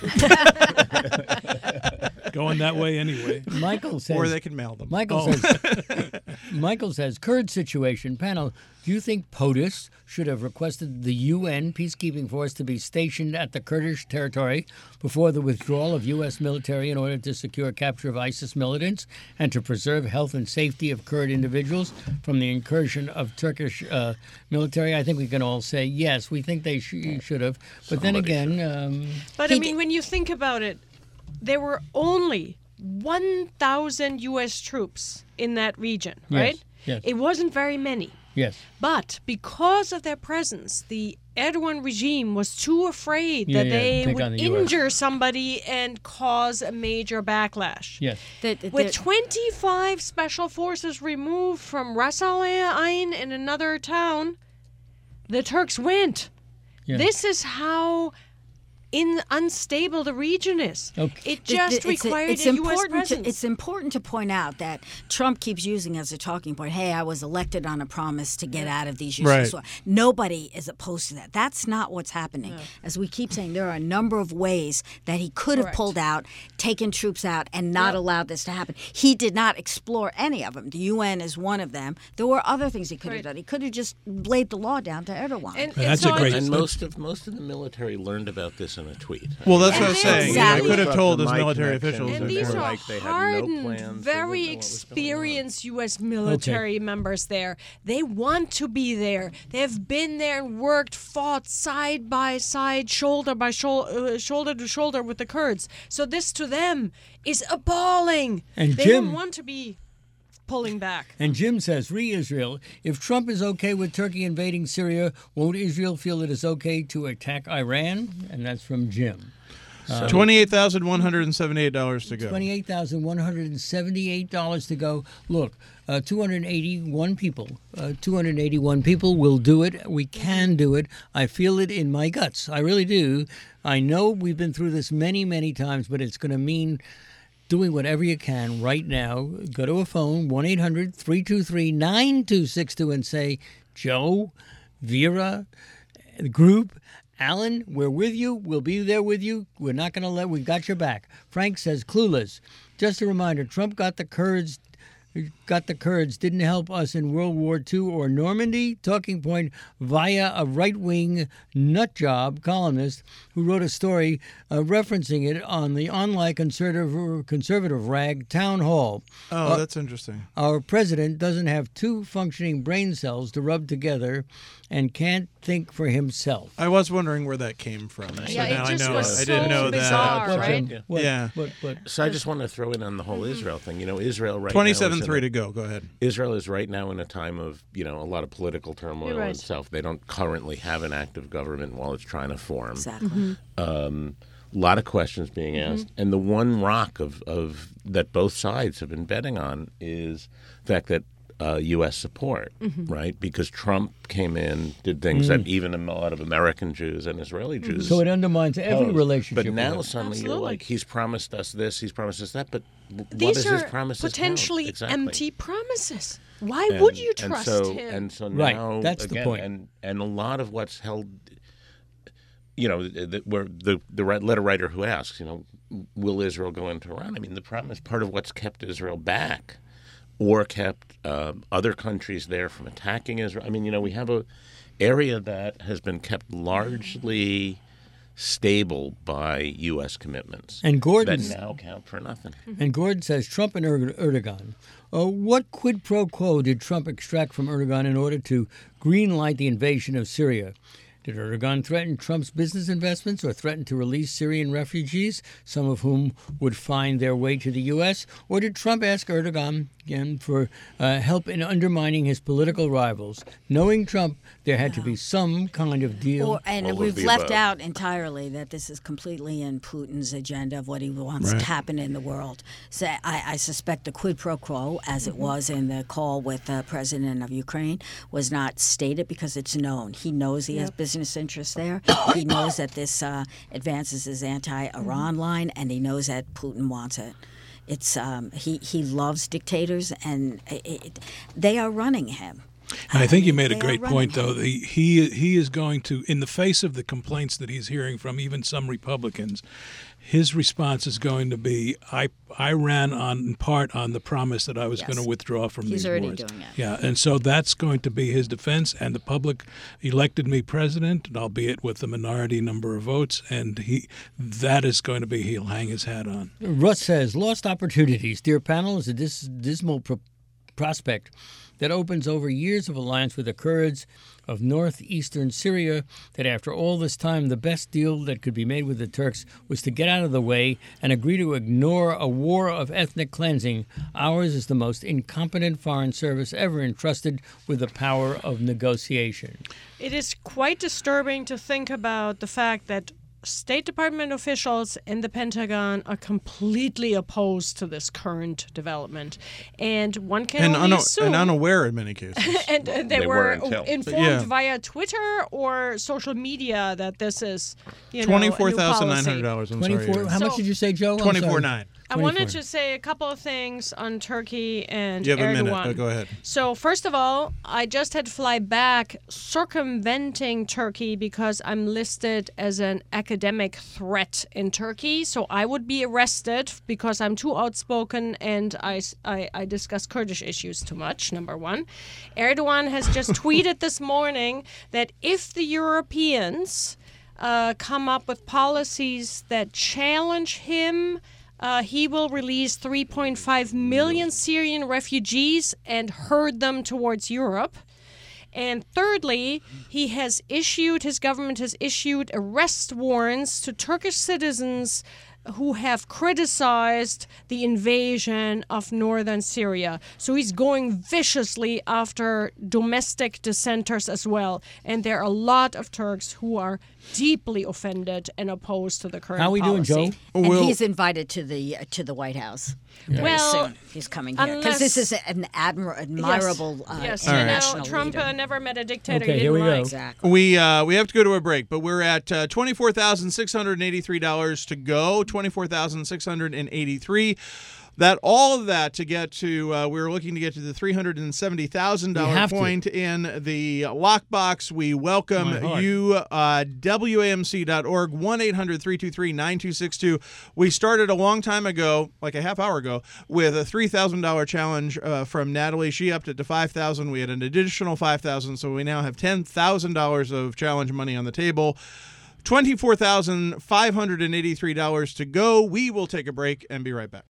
[SPEAKER 4] Going that way anyway.
[SPEAKER 6] Michael says.
[SPEAKER 1] Or they can mail them.
[SPEAKER 6] Michael
[SPEAKER 4] Oh.
[SPEAKER 6] says. Michael says. Kurd situation panel. Do you think POTUS should have requested the U N peacekeeping force to be stationed at the Kurdish territory before the withdrawal of U S military in order to secure capture of ISIS militants and to preserve health and safety of Kurd individuals from the incursion of Turkish uh, military? I think we can all say yes. We think they sh- should have. But then
[SPEAKER 3] Somebody
[SPEAKER 6] again, um,
[SPEAKER 5] But
[SPEAKER 2] He
[SPEAKER 5] I mean, when you think about it, there were only one thousand U S troops in that region,
[SPEAKER 6] Yes,
[SPEAKER 5] right?
[SPEAKER 6] yes.
[SPEAKER 5] It wasn't very many.
[SPEAKER 6] yes.
[SPEAKER 5] But because of their presence, the Erdogan regime was too afraid
[SPEAKER 6] Yeah,
[SPEAKER 5] that
[SPEAKER 6] yeah,
[SPEAKER 5] they
[SPEAKER 6] take
[SPEAKER 5] would
[SPEAKER 6] on the U S.
[SPEAKER 5] injure somebody and cause a major backlash.
[SPEAKER 6] Yes.
[SPEAKER 2] That- that-
[SPEAKER 5] With twenty-five special forces removed from Ras Al Ain in another town, the Turks went.
[SPEAKER 6] Yeah.
[SPEAKER 5] This is how in unstable the region is.
[SPEAKER 6] Okay.
[SPEAKER 5] It just
[SPEAKER 2] It's-
[SPEAKER 5] required
[SPEAKER 2] it's
[SPEAKER 5] a U S
[SPEAKER 2] important
[SPEAKER 5] presence.
[SPEAKER 2] To, it's important to point out that Trump keeps using as a talking point, hey, I was elected on a promise to get out of these useless
[SPEAKER 1] Right.
[SPEAKER 2] wars. Nobody is opposed to that. That's not what's happening. As we keep saying, there are a number of ways that he could have
[SPEAKER 5] Correct.
[SPEAKER 2] pulled out, taken troops out, and not
[SPEAKER 5] Yep.
[SPEAKER 2] allowed this to happen. He did not explore any of them. The U N is one of them. There were other things he could have
[SPEAKER 5] Right.
[SPEAKER 2] done. He could have just laid the law down to Erdogan.
[SPEAKER 5] And-
[SPEAKER 4] That's
[SPEAKER 5] so
[SPEAKER 4] a
[SPEAKER 5] I-
[SPEAKER 4] great-
[SPEAKER 3] And most of most of the military learned about this in a tweet.
[SPEAKER 1] Well, that's what I was saying.
[SPEAKER 2] Exactly.
[SPEAKER 1] I could have told
[SPEAKER 3] The
[SPEAKER 1] his
[SPEAKER 3] Mike
[SPEAKER 1] military
[SPEAKER 3] connections,
[SPEAKER 1] officials.
[SPEAKER 5] And
[SPEAKER 3] and
[SPEAKER 1] that
[SPEAKER 5] these
[SPEAKER 3] they
[SPEAKER 1] they
[SPEAKER 3] were
[SPEAKER 5] are
[SPEAKER 1] were-
[SPEAKER 3] like they had no
[SPEAKER 5] hardened,
[SPEAKER 3] plans, they didn't
[SPEAKER 5] very
[SPEAKER 3] know what was going on.
[SPEAKER 5] experienced U S military members there. They want to be there. They have been there and worked, fought side by side, shoulder by shoulder, uh, shoulder to shoulder with the Kurds. So this to them is appalling.
[SPEAKER 6] And
[SPEAKER 5] they
[SPEAKER 6] Jim-
[SPEAKER 5] don't want to be pulling back.
[SPEAKER 6] And Jim says, re Israel, if Trump is okay with Turkey invading Syria, won't Israel feel it is okay to attack Iran? And that's from Jim.
[SPEAKER 1] Twenty-eight thousand one hundred and seventy-eight dollars to go.
[SPEAKER 6] twenty-eight thousand one hundred seventy-eight dollars to go. Look, uh, two hundred eighty-one people. Uh, two hundred eighty-one people will do it. We can do it. I feel it in my guts. I really do. I know we've been through this many, many times, but it's going to mean doing whatever you can right now. Go to a phone, one eight hundred three two three nine two six two, and say, Joe, Vera, the group, Alan, we're with you. We'll be there with you. We're not going to let, we've got your back. Frank says, clueless. Just a reminder, Trump got the Kurds, got the Kurds, didn't help us in World War Two or Normandy. Talking point via a right-wing nut job columnist who wrote a story uh, referencing it on the online conservative, conservative rag Town Hall.
[SPEAKER 1] Oh, that's interesting.
[SPEAKER 6] Our president doesn't have two functioning brain cells to rub together and can't think for himself.
[SPEAKER 1] I was wondering where that came from. So
[SPEAKER 5] Yeah, it
[SPEAKER 1] now
[SPEAKER 5] just
[SPEAKER 1] I know.
[SPEAKER 5] was
[SPEAKER 1] I didn't
[SPEAKER 5] so
[SPEAKER 1] know
[SPEAKER 5] bizarre,
[SPEAKER 1] that.
[SPEAKER 5] right?
[SPEAKER 3] Yeah.
[SPEAKER 6] What-
[SPEAKER 1] Yeah.
[SPEAKER 6] But, but,
[SPEAKER 3] So I just want to throw in on the whole Israel thing. You know, Israel right
[SPEAKER 1] Twenty-seven
[SPEAKER 3] now.
[SPEAKER 1] three
[SPEAKER 3] is in
[SPEAKER 1] to go. Go ahead.
[SPEAKER 3] a- Israel is right now in a time of, you know, a lot of political turmoil
[SPEAKER 5] You're right.
[SPEAKER 3] itself. They don't currently have an active government while it's trying to form.
[SPEAKER 2] Exactly.
[SPEAKER 3] Um, a lot of questions being asked, and the one rock of, of that both sides have been betting on is the fact that uh, U S support, right? Because Trump came in, did things that even a lot of American Jews and Israeli Jews.
[SPEAKER 6] so it undermines every
[SPEAKER 3] opposed.
[SPEAKER 6] relationship.
[SPEAKER 3] But now
[SPEAKER 6] with it.
[SPEAKER 3] suddenly you're
[SPEAKER 5] Absolutely.
[SPEAKER 3] like, he's promised us this, he's promised us that, but w- what
[SPEAKER 5] These
[SPEAKER 3] is
[SPEAKER 5] are
[SPEAKER 3] his promises held?
[SPEAKER 5] potentially
[SPEAKER 3] Exactly.
[SPEAKER 5] empty promises. Why
[SPEAKER 3] And-
[SPEAKER 5] would you
[SPEAKER 3] and
[SPEAKER 5] trust
[SPEAKER 3] so,
[SPEAKER 5] him?
[SPEAKER 3] And so
[SPEAKER 6] Right,
[SPEAKER 3] now,
[SPEAKER 6] that's the
[SPEAKER 3] again,
[SPEAKER 6] point.
[SPEAKER 3] And and a lot of what's held, you know, the, the, where the the letter writer who asks, you know, will Israel go into Iran? I mean, the problem is part of what's kept Israel back, or kept uh, other countries there from attacking Israel. I mean, you know, we have a area that has been kept largely stable by U S commitments
[SPEAKER 6] And
[SPEAKER 3] that
[SPEAKER 6] Gordon's
[SPEAKER 3] now count for nothing.
[SPEAKER 6] And Gordon says Trump and Erd- Erdogan. Uh, what quid pro quo did Trump extract from Erdogan in order to greenlight the invasion of Syria? Did Erdogan threaten Trump's business investments or threaten to release Syrian refugees, some of whom would find their way to the U S? Or did Trump ask Erdogan again for uh, help in undermining his political rivals? Knowing Trump, there had to be some kind of deal.
[SPEAKER 2] Or, and
[SPEAKER 3] All of
[SPEAKER 2] we've
[SPEAKER 3] the
[SPEAKER 2] left
[SPEAKER 3] above.
[SPEAKER 2] out entirely that this is completely in Putin's agenda of what he wants
[SPEAKER 1] Right.
[SPEAKER 2] to happen in the world. So I, I suspect the quid pro quo, as it was in the call with the president of Ukraine, was not stated because it's known. He knows he has business interests there. He knows that this uh, advances his anti-Iran line, and he knows that Putin wants it. It's um, he he loves dictators, and it, it, they are running him.
[SPEAKER 4] And I think you made a
[SPEAKER 2] They are
[SPEAKER 4] great
[SPEAKER 2] running
[SPEAKER 4] point,
[SPEAKER 2] him.
[SPEAKER 4] though. He, he he is going to, in the face of the complaints that he's hearing from even some Republicans, his response is going to be, "I I ran on in part on the promise that I was
[SPEAKER 2] Yes.
[SPEAKER 4] going to withdraw from
[SPEAKER 2] He's
[SPEAKER 4] these
[SPEAKER 2] already
[SPEAKER 4] wars."
[SPEAKER 2] doing it.
[SPEAKER 4] Yeah, and so that's going to be his defense. And the public elected me president, albeit with a minority number of votes, and he that is going to be he'll hang his hat on.
[SPEAKER 6] Russ says, lost opportunities. Dear panel, is a dis- dismal pro- prospect that opens over years of alliance with the Kurds of northeastern Syria, that after all this time, the best deal that could be made with the Turks was to get out of the way and agree to ignore a war of ethnic cleansing. Ours is the most incompetent foreign service ever entrusted with the power of negotiation.
[SPEAKER 5] It is quite disturbing to think about the fact that State Department officials in the Pentagon are completely opposed to this current development, and one can
[SPEAKER 1] And,
[SPEAKER 5] only
[SPEAKER 1] uno-
[SPEAKER 5] assume.
[SPEAKER 1] and unaware in many cases.
[SPEAKER 5] and uh, they,
[SPEAKER 3] They
[SPEAKER 5] were
[SPEAKER 3] were until-
[SPEAKER 5] informed
[SPEAKER 1] Yeah.
[SPEAKER 5] via Twitter or social media that this is, you know,
[SPEAKER 1] Twenty-four
[SPEAKER 5] a new
[SPEAKER 1] thousand nine
[SPEAKER 5] policy.
[SPEAKER 1] hundred dollars. I'm sorry.
[SPEAKER 6] Twenty-four. How much
[SPEAKER 5] So-
[SPEAKER 6] did you say, Joe? I'm
[SPEAKER 1] Twenty-four
[SPEAKER 6] sorry.
[SPEAKER 1] nine.
[SPEAKER 5] I wanted
[SPEAKER 6] twenty-four.
[SPEAKER 5] to say a couple of things on Turkey and
[SPEAKER 1] You have a
[SPEAKER 5] Erdogan.
[SPEAKER 1] minute. Oh, go ahead.
[SPEAKER 5] So first of all, I just had to fly back circumventing Turkey because I'm listed as an academic threat in Turkey. So I would be arrested because I'm too outspoken and I, I, I discuss Kurdish issues too much, number one. Erdogan has just tweeted this morning that if the Europeans uh, come up with policies that challenge him, uh, he will release three point five million Syrian refugees and herd them towards Europe. And thirdly, he has issued, his government has issued arrest warrants to Turkish citizens who have criticized the invasion of northern Syria. So he's going viciously after domestic dissenters as well. And there are a lot of Turks who are deeply offended and opposed to the current
[SPEAKER 6] How are we doing,
[SPEAKER 5] policy.
[SPEAKER 6] Joe?
[SPEAKER 2] And
[SPEAKER 1] Well-
[SPEAKER 2] he's invited to the uh, to the White House very
[SPEAKER 5] Well,
[SPEAKER 2] soon. He's coming here because
[SPEAKER 5] unless-
[SPEAKER 2] this is an admir- admirable
[SPEAKER 5] Yes,
[SPEAKER 2] uh,
[SPEAKER 5] yes.
[SPEAKER 2] international
[SPEAKER 5] You know, Trump
[SPEAKER 2] leader.
[SPEAKER 5] uh, never met a dictator
[SPEAKER 6] Okay,
[SPEAKER 5] he
[SPEAKER 6] here
[SPEAKER 5] didn't
[SPEAKER 6] we go.
[SPEAKER 5] like.
[SPEAKER 2] Exactly.
[SPEAKER 1] We uh, we have to go to a break, but we're at uh, twenty-four thousand six hundred eighty-three dollars to go. twenty-four thousand six hundred eighty-three. That all of that to get to, uh, we were looking to get to the three hundred seventy thousand
[SPEAKER 6] We
[SPEAKER 1] dollars
[SPEAKER 6] have to.
[SPEAKER 1] point in the lockbox. We
[SPEAKER 6] My
[SPEAKER 1] welcome
[SPEAKER 6] heart.
[SPEAKER 1] you, uh, W A M C dot org, one eight hundred three two three nine two six two. We started a long time ago, like a half hour ago, with a three thousand dollars challenge uh, from Natalie. She upped it to five thousand dollars. We had an additional five thousand dollars, so we now have ten thousand dollars of challenge money on the table. twenty-four thousand five hundred eighty-three dollars to go. We will take a break and be right back.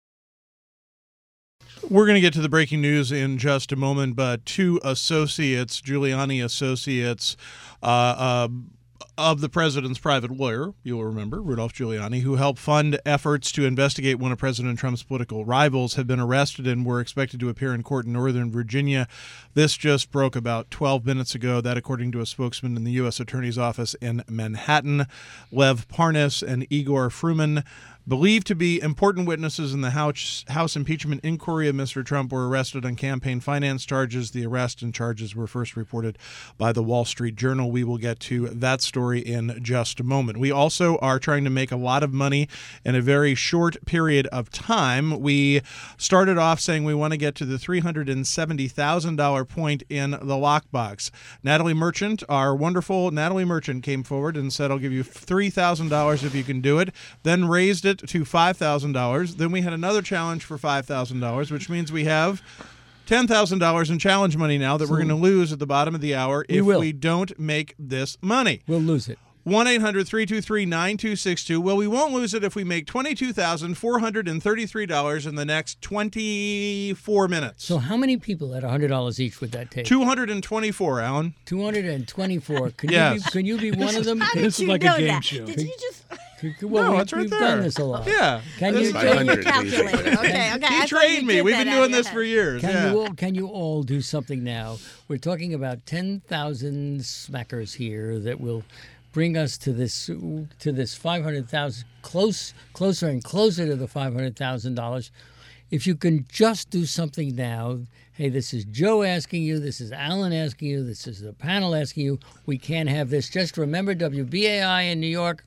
[SPEAKER 1] We're going to get to the breaking news in just a moment, but two associates, Giuliani associates, uh, uh, of the president's private lawyer, you'll remember, Rudolph Giuliani, who helped fund efforts to investigate one of President Trump's political rivals, have been arrested and were expected to appear in court in Northern Virginia. This just broke about twelve minutes ago, that according to a spokesman in the U S Attorney's Office in Manhattan. Lev Parnas and Igor Fruman, believed to be important witnesses in the House, House impeachment inquiry of Mister Trump, were arrested on campaign finance charges. The arrest and charges were first reported by the Wall Street Journal. We will get to that story in just a moment. We also are trying to make a lot of money in a very short period of time. We started off saying we want to get to the three hundred seventy thousand dollars point in the lockbox. Natalie Merchant, our wonderful Natalie Merchant, came forward and said, I'll give you three thousand dollars if you can do it, then raised it to five thousand dollars. Then we had another challenge for five thousand dollars, which means we have ten thousand dollars in challenge money now that we're going to lose at the bottom of the hour
[SPEAKER 6] We
[SPEAKER 1] if
[SPEAKER 6] will.
[SPEAKER 1] we don't make this money.
[SPEAKER 6] We'll lose it.
[SPEAKER 1] one eight hundred three two three nine two six two. Well, we won't lose it if we make twenty-two thousand four hundred thirty-three dollars in the next twenty-four minutes.
[SPEAKER 6] So how many people at one hundred dollars each would that take?
[SPEAKER 1] two hundred twenty-four, Alan.
[SPEAKER 6] two hundred twenty-four. Can,
[SPEAKER 1] Yes.
[SPEAKER 6] you be, can you be one of them?
[SPEAKER 2] How
[SPEAKER 6] Can-
[SPEAKER 2] did
[SPEAKER 4] This is
[SPEAKER 2] you
[SPEAKER 4] like a
[SPEAKER 2] know
[SPEAKER 4] game
[SPEAKER 2] that?
[SPEAKER 4] show.
[SPEAKER 2] Did you just
[SPEAKER 6] well,
[SPEAKER 1] No,
[SPEAKER 6] we,
[SPEAKER 1] it's right
[SPEAKER 6] we've
[SPEAKER 1] there.
[SPEAKER 6] done this a lot.
[SPEAKER 1] Yeah.
[SPEAKER 6] Can
[SPEAKER 1] This
[SPEAKER 6] you
[SPEAKER 1] is-
[SPEAKER 3] five hundred
[SPEAKER 2] calculator?
[SPEAKER 3] easily.
[SPEAKER 2] Okay, okay. I
[SPEAKER 1] He
[SPEAKER 2] thought
[SPEAKER 1] trained
[SPEAKER 2] you
[SPEAKER 1] me.
[SPEAKER 2] did
[SPEAKER 1] We've
[SPEAKER 2] that
[SPEAKER 1] been
[SPEAKER 2] out
[SPEAKER 1] doing
[SPEAKER 2] of your
[SPEAKER 1] this
[SPEAKER 2] head.
[SPEAKER 1] for years.
[SPEAKER 6] Can
[SPEAKER 1] yeah.
[SPEAKER 6] you all can you all do something now? We're talking about ten thousand smackers here that will bring us to this to this five hundred thousand, close closer and closer to the five hundred thousand dollars. If you can just do something now. Hey, this is Joe asking you. This is Alan asking you. This is the panel asking you. We can't have this. Just remember W B A I in New York.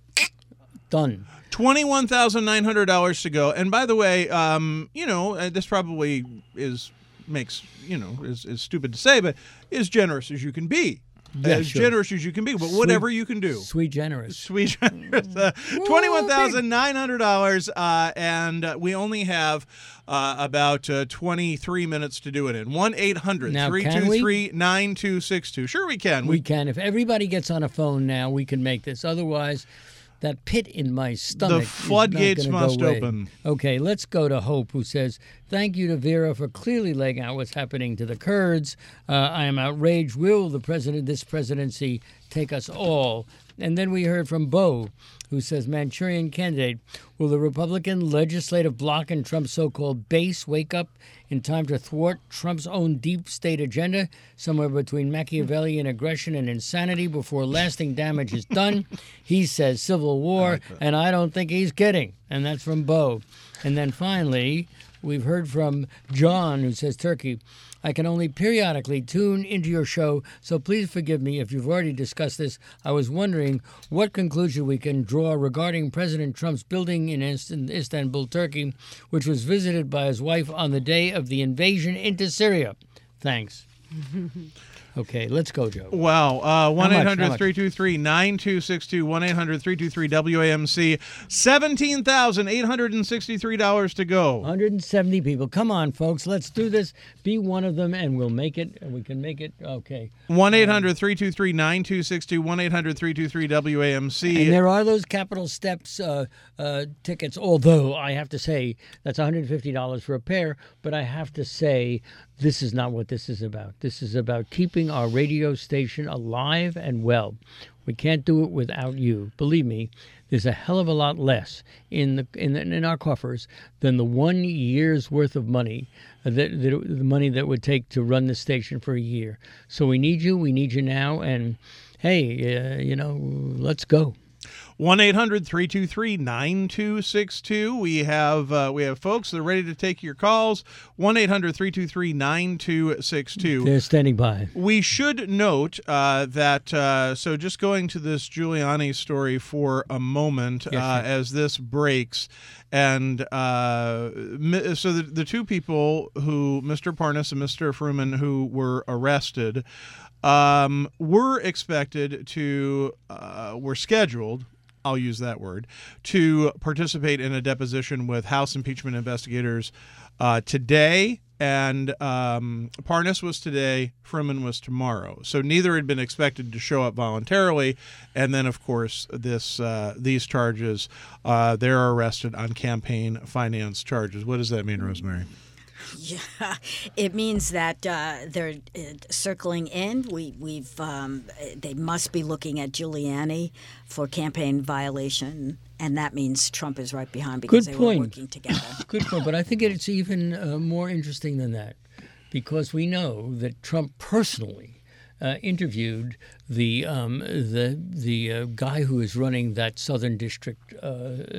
[SPEAKER 6] Done.
[SPEAKER 1] twenty-one thousand nine hundred dollars to go. And by the way, um, you know, uh, this probably is makes, you know, is, is stupid to say, but as generous as you can be.
[SPEAKER 6] Yeah,
[SPEAKER 1] as
[SPEAKER 6] sure.
[SPEAKER 1] generous as you can be, but whatever you can do.
[SPEAKER 6] Sweet generous.
[SPEAKER 1] Sweet generous. Uh, twenty-one thousand nine hundred dollars, uh, and uh, we only have uh, about uh, twenty-three minutes to do it in. one eight hundred
[SPEAKER 6] Now,
[SPEAKER 1] three
[SPEAKER 6] can
[SPEAKER 1] two
[SPEAKER 6] we?
[SPEAKER 1] three nine two six two. Sure we can.
[SPEAKER 6] We can. If everybody gets on a phone now, we can make this. Otherwise, that pit in my stomach. is not
[SPEAKER 1] floodgates
[SPEAKER 6] gonna go
[SPEAKER 1] must
[SPEAKER 6] away.
[SPEAKER 1] open.
[SPEAKER 6] Okay, let's go to Hope, who says, thank you to Vera for clearly laying out what's happening to the Kurds. Uh, I am outraged. Will the president, this presidency, take us all? And then we heard from Bo, who says, Manchurian candidate, will the Republican legislative bloc and Trump's so-called base wake up in time to thwart Trump's own deep state agenda, somewhere between Machiavellian aggression and insanity before lasting damage is done? He says civil war, and I don't think he's kidding. And that's from Bo. And then finally, we've heard from John, who says, Turkey, I can only periodically tune into your show, so please forgive me if you've already discussed this. I was wondering what conclusion we can draw regarding President Trump's building in Ist- Istanbul, Turkey, which was visited by his wife on the day of the invasion into Syria. Thanks. Okay, let's go, Joe.
[SPEAKER 1] Wow. Uh, one
[SPEAKER 6] much?
[SPEAKER 1] eight
[SPEAKER 6] How
[SPEAKER 1] hundred
[SPEAKER 6] much?
[SPEAKER 1] three two three nine two six two, one eight hundred three two three W A M C. seventeen thousand eight hundred sixty-three dollars to go.
[SPEAKER 6] one hundred seventy people. Come on, folks. Let's do this. Be one of them, and we'll make it. And we can make it. Okay.
[SPEAKER 1] one eight hundred three two three nine two six two, one eight hundred three two three W A M C.
[SPEAKER 6] And there are those Capital Steps uh, uh, tickets, although I have to say that's one hundred fifty dollars for a pair, but I have to say this is not what this is about. This is about keeping our radio station alive and well. We can't do it without you. Believe me, there's a hell of a lot less in the in, the, in our coffers than the one year's worth of money, uh, that, that the money that would take to run the station for a year. So we need you. We need you now. And hey, uh, you know, let's go.
[SPEAKER 1] one eight hundred three two three nine two six two. We have uh, we have folks that are ready to take your calls. one eight hundred three two three nine two six two.
[SPEAKER 6] They're standing by.
[SPEAKER 1] We should note uh, that, uh, so just going to this Giuliani story for a moment,
[SPEAKER 6] Yes,
[SPEAKER 1] uh,
[SPEAKER 6] sir.
[SPEAKER 1] as this breaks. And uh, mi- so the, the two people who, Mister Parnas and Mister Fruman, who were arrested, um, were expected to, uh, were scheduled, I'll use that word, to participate in a deposition with House impeachment investigators uh, today. And um, Parnas was today, Fruman was tomorrow. So neither had been expected to show up voluntarily. And then, of course, this uh, these charges, uh, they're arrested on campaign finance charges. What does that mean, Rosemary?
[SPEAKER 2] Yeah, it means that uh, they're uh, circling in. We, we've um, they must be looking at Giuliani for campaign violation, and that means Trump is right behind because
[SPEAKER 6] Good
[SPEAKER 2] they
[SPEAKER 6] point.
[SPEAKER 2] were working together.
[SPEAKER 6] Good point, but I think it's even uh, more interesting than that, because we know that Trump personally uh, interviewed the um, the the uh, guy who is running that Southern District uh,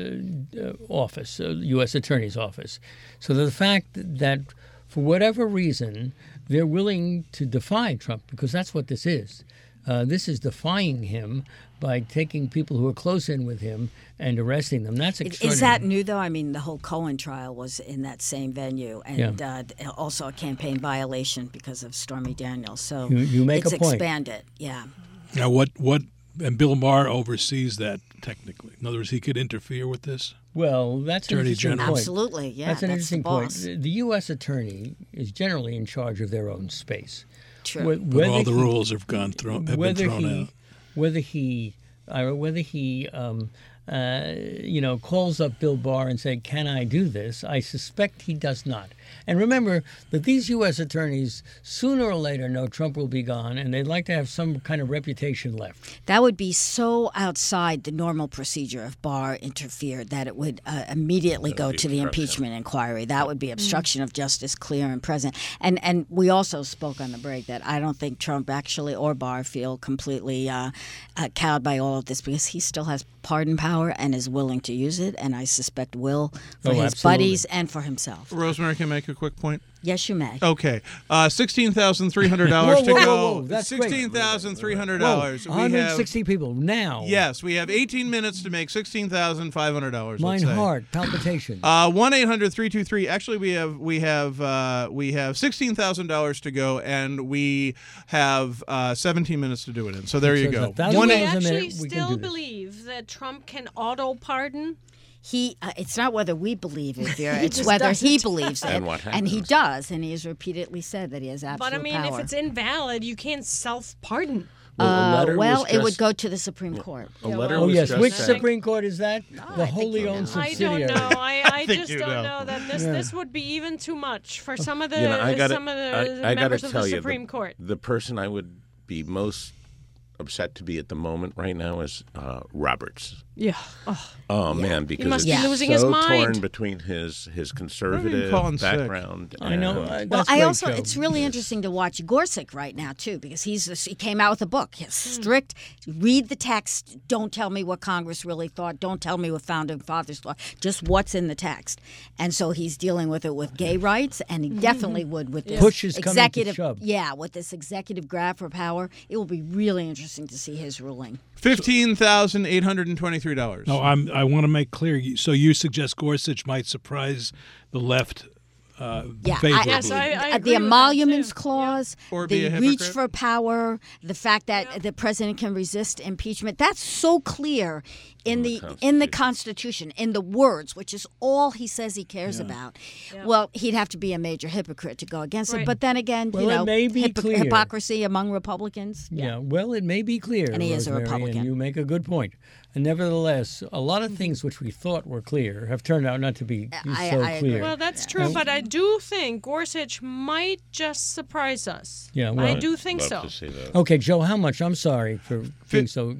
[SPEAKER 6] uh, office, uh, U S Attorney's office. So the fact that for whatever reason they're willing to defy Trump, because that's what this is. Uh, this is defying him by taking people who are close in with him and arresting them. That's extraordinary.
[SPEAKER 2] Is that new, though? I mean, the whole Cohen trial was in that same venue, and
[SPEAKER 6] Yeah.
[SPEAKER 2] uh, also a campaign violation because of Stormy Daniels. So
[SPEAKER 6] You- you make
[SPEAKER 2] it's
[SPEAKER 6] a point.
[SPEAKER 2] expanded. Yeah.
[SPEAKER 4] Now, what what and Bill Maher oversees that technically. In other words, he could interfere with this.
[SPEAKER 6] Well, that's an
[SPEAKER 4] Attorney
[SPEAKER 6] interesting
[SPEAKER 4] General.
[SPEAKER 6] point.
[SPEAKER 2] Absolutely, yeah,
[SPEAKER 6] That's an
[SPEAKER 2] that's the
[SPEAKER 6] interesting point.
[SPEAKER 2] boss.
[SPEAKER 6] The the U S attorney is generally in charge of their own space.
[SPEAKER 2] True.
[SPEAKER 6] Wh-
[SPEAKER 4] But
[SPEAKER 6] whether
[SPEAKER 4] all the
[SPEAKER 6] he-
[SPEAKER 4] rules have gone thrown have been
[SPEAKER 6] whether
[SPEAKER 4] thrown
[SPEAKER 6] he,
[SPEAKER 4] out.
[SPEAKER 6] Whether he, uh, whether he, um, uh, you know, calls up Bill Barr and say, "Can I do this?" I suspect he does not. And remember that these U S attorneys, sooner or later, know Trump will be gone, and they'd like to have some kind of reputation left.
[SPEAKER 2] That would be so outside the normal procedure if Barr interfered that it would uh, immediately go
[SPEAKER 3] be
[SPEAKER 2] to the
[SPEAKER 3] obstruction.
[SPEAKER 2] impeachment inquiry. That would be obstruction of justice, clear and present. And and we also spoke on the break that I don't think Trump actually or Barr feel completely uh, uh, cowed by all of this because he still has pardon power and is willing to use it, and I suspect will for
[SPEAKER 6] Oh,
[SPEAKER 2] his
[SPEAKER 6] absolutely.
[SPEAKER 2] buddies and for himself.
[SPEAKER 1] Rosemary, can I make a quick point?
[SPEAKER 2] Yes, you may.
[SPEAKER 1] Okay, uh, sixteen thousand three hundred dollars to
[SPEAKER 6] Whoa, whoa,
[SPEAKER 1] go.
[SPEAKER 6] whoa, whoa, that's great.
[SPEAKER 1] Sixteen thousand three hundred
[SPEAKER 6] Whoa,
[SPEAKER 1] dollars.
[SPEAKER 6] one hundred sixty people now.
[SPEAKER 1] Yes, we have eighteen minutes to make sixteen thousand five hundred dollars.
[SPEAKER 6] Mine
[SPEAKER 1] let's say.
[SPEAKER 6] heart palpitation.
[SPEAKER 1] Uh, one eight hundred three two three. Actually, we have we have uh, we have sixteen thousand dollars to go, and we have uh, seventeen minutes to do it in. So there
[SPEAKER 6] So
[SPEAKER 1] you
[SPEAKER 6] it's
[SPEAKER 1] go.
[SPEAKER 6] a thousand
[SPEAKER 5] Do
[SPEAKER 1] One
[SPEAKER 5] we
[SPEAKER 6] dollars
[SPEAKER 1] eight-
[SPEAKER 6] a minute,
[SPEAKER 5] actually
[SPEAKER 6] we can
[SPEAKER 5] still
[SPEAKER 6] do this.
[SPEAKER 5] believe that Trump can auto pardon?
[SPEAKER 2] He, uh, it's not whether we believe it, Vera. It's
[SPEAKER 5] just
[SPEAKER 2] whether he
[SPEAKER 5] doesn't.
[SPEAKER 2] believes it,
[SPEAKER 3] And what
[SPEAKER 2] and he
[SPEAKER 3] happens.
[SPEAKER 2] does, and he has repeatedly said that he has absolute
[SPEAKER 5] But I mean,
[SPEAKER 2] power.
[SPEAKER 5] if it's invalid, you can't self-pardon.
[SPEAKER 3] Well, a
[SPEAKER 2] Uh,
[SPEAKER 3] letter
[SPEAKER 2] well,
[SPEAKER 3] was
[SPEAKER 2] it would
[SPEAKER 3] just-
[SPEAKER 2] go to the Supreme Court.
[SPEAKER 3] A letter
[SPEAKER 6] Oh
[SPEAKER 3] was
[SPEAKER 6] yes,
[SPEAKER 3] just
[SPEAKER 6] which
[SPEAKER 3] sent.
[SPEAKER 6] Supreme Court is that? the
[SPEAKER 2] think
[SPEAKER 6] wholly
[SPEAKER 2] you
[SPEAKER 6] owned
[SPEAKER 2] know.
[SPEAKER 5] I
[SPEAKER 6] subsidiary.
[SPEAKER 5] don't know. I, I
[SPEAKER 1] think
[SPEAKER 5] just
[SPEAKER 1] you
[SPEAKER 5] don't
[SPEAKER 1] know.
[SPEAKER 5] know that this
[SPEAKER 6] Yeah.
[SPEAKER 5] this would be even too much for some of the
[SPEAKER 3] You know, I gotta,
[SPEAKER 5] some of the
[SPEAKER 3] I, I gotta
[SPEAKER 5] members of
[SPEAKER 3] tell
[SPEAKER 5] the
[SPEAKER 3] you,
[SPEAKER 5] Supreme
[SPEAKER 3] the,
[SPEAKER 5] Court.
[SPEAKER 3] the person I would be most upset to be at the moment right now is uh, Roberts.
[SPEAKER 5] Yeah. Oh.
[SPEAKER 3] Oh man, because
[SPEAKER 5] must
[SPEAKER 3] it's
[SPEAKER 2] be
[SPEAKER 5] losing
[SPEAKER 3] so
[SPEAKER 5] his mind.
[SPEAKER 3] torn between his his conservative
[SPEAKER 1] call in sick.
[SPEAKER 3] background.
[SPEAKER 6] I know.
[SPEAKER 3] and-
[SPEAKER 6] uh,
[SPEAKER 2] Well,
[SPEAKER 6] that's
[SPEAKER 2] I
[SPEAKER 6] great,
[SPEAKER 2] also,
[SPEAKER 6] Joe.
[SPEAKER 2] it's really interesting to watch Gorsuch right now, too, because he's he came out with a book. He's strict, read the text, don't tell me what Congress really thought, don't tell me what Founding Fathers thought, just what's in the text. And so he's dealing with it with gay rights, and he definitely would with this
[SPEAKER 6] Push is coming to
[SPEAKER 2] executive,
[SPEAKER 6] shove.
[SPEAKER 2] yeah, with this executive grab for power. It will be really interesting to see his ruling.
[SPEAKER 1] Fifteen thousand eight hundred and twenty-three dollars.
[SPEAKER 4] No, I'm. I want to make clear. you- So you suggest Gorsuch might surprise the left uh,
[SPEAKER 2] Yeah, I-
[SPEAKER 4] favorably.
[SPEAKER 5] Yes, I, I
[SPEAKER 2] Uh,
[SPEAKER 5] agree
[SPEAKER 2] the
[SPEAKER 5] with that,
[SPEAKER 2] emoluments
[SPEAKER 5] too.
[SPEAKER 2] clause,
[SPEAKER 1] Or be
[SPEAKER 2] the
[SPEAKER 1] a
[SPEAKER 2] reach
[SPEAKER 1] hypocrite.
[SPEAKER 2] for power, the fact that the president can resist impeachment. That's so clear in the in the Constitution, in the words, which is all he says he cares about. Well, he'd have to be a major hypocrite to go against it.
[SPEAKER 5] Right.
[SPEAKER 2] But then again,
[SPEAKER 6] Well,
[SPEAKER 2] you
[SPEAKER 6] it
[SPEAKER 2] know,
[SPEAKER 6] may be
[SPEAKER 2] hypo-
[SPEAKER 6] clear.
[SPEAKER 2] hypocrisy among Republicans.
[SPEAKER 6] Yeah, well, it may be clear,
[SPEAKER 2] And he is a
[SPEAKER 6] Rosemary,
[SPEAKER 2] Republican.
[SPEAKER 6] and you make a good point. And nevertheless, a lot of things which we thought were clear have turned out not to be
[SPEAKER 2] I-
[SPEAKER 6] so
[SPEAKER 2] I agree.
[SPEAKER 6] clear.
[SPEAKER 5] Well, that's true, but I do think Gorsuch might just surprise us.
[SPEAKER 6] Yeah,
[SPEAKER 5] I
[SPEAKER 6] well-
[SPEAKER 5] do think
[SPEAKER 3] Love
[SPEAKER 5] so.
[SPEAKER 3] to see that.
[SPEAKER 6] Okay, Joe, how much? I'm sorry for being so.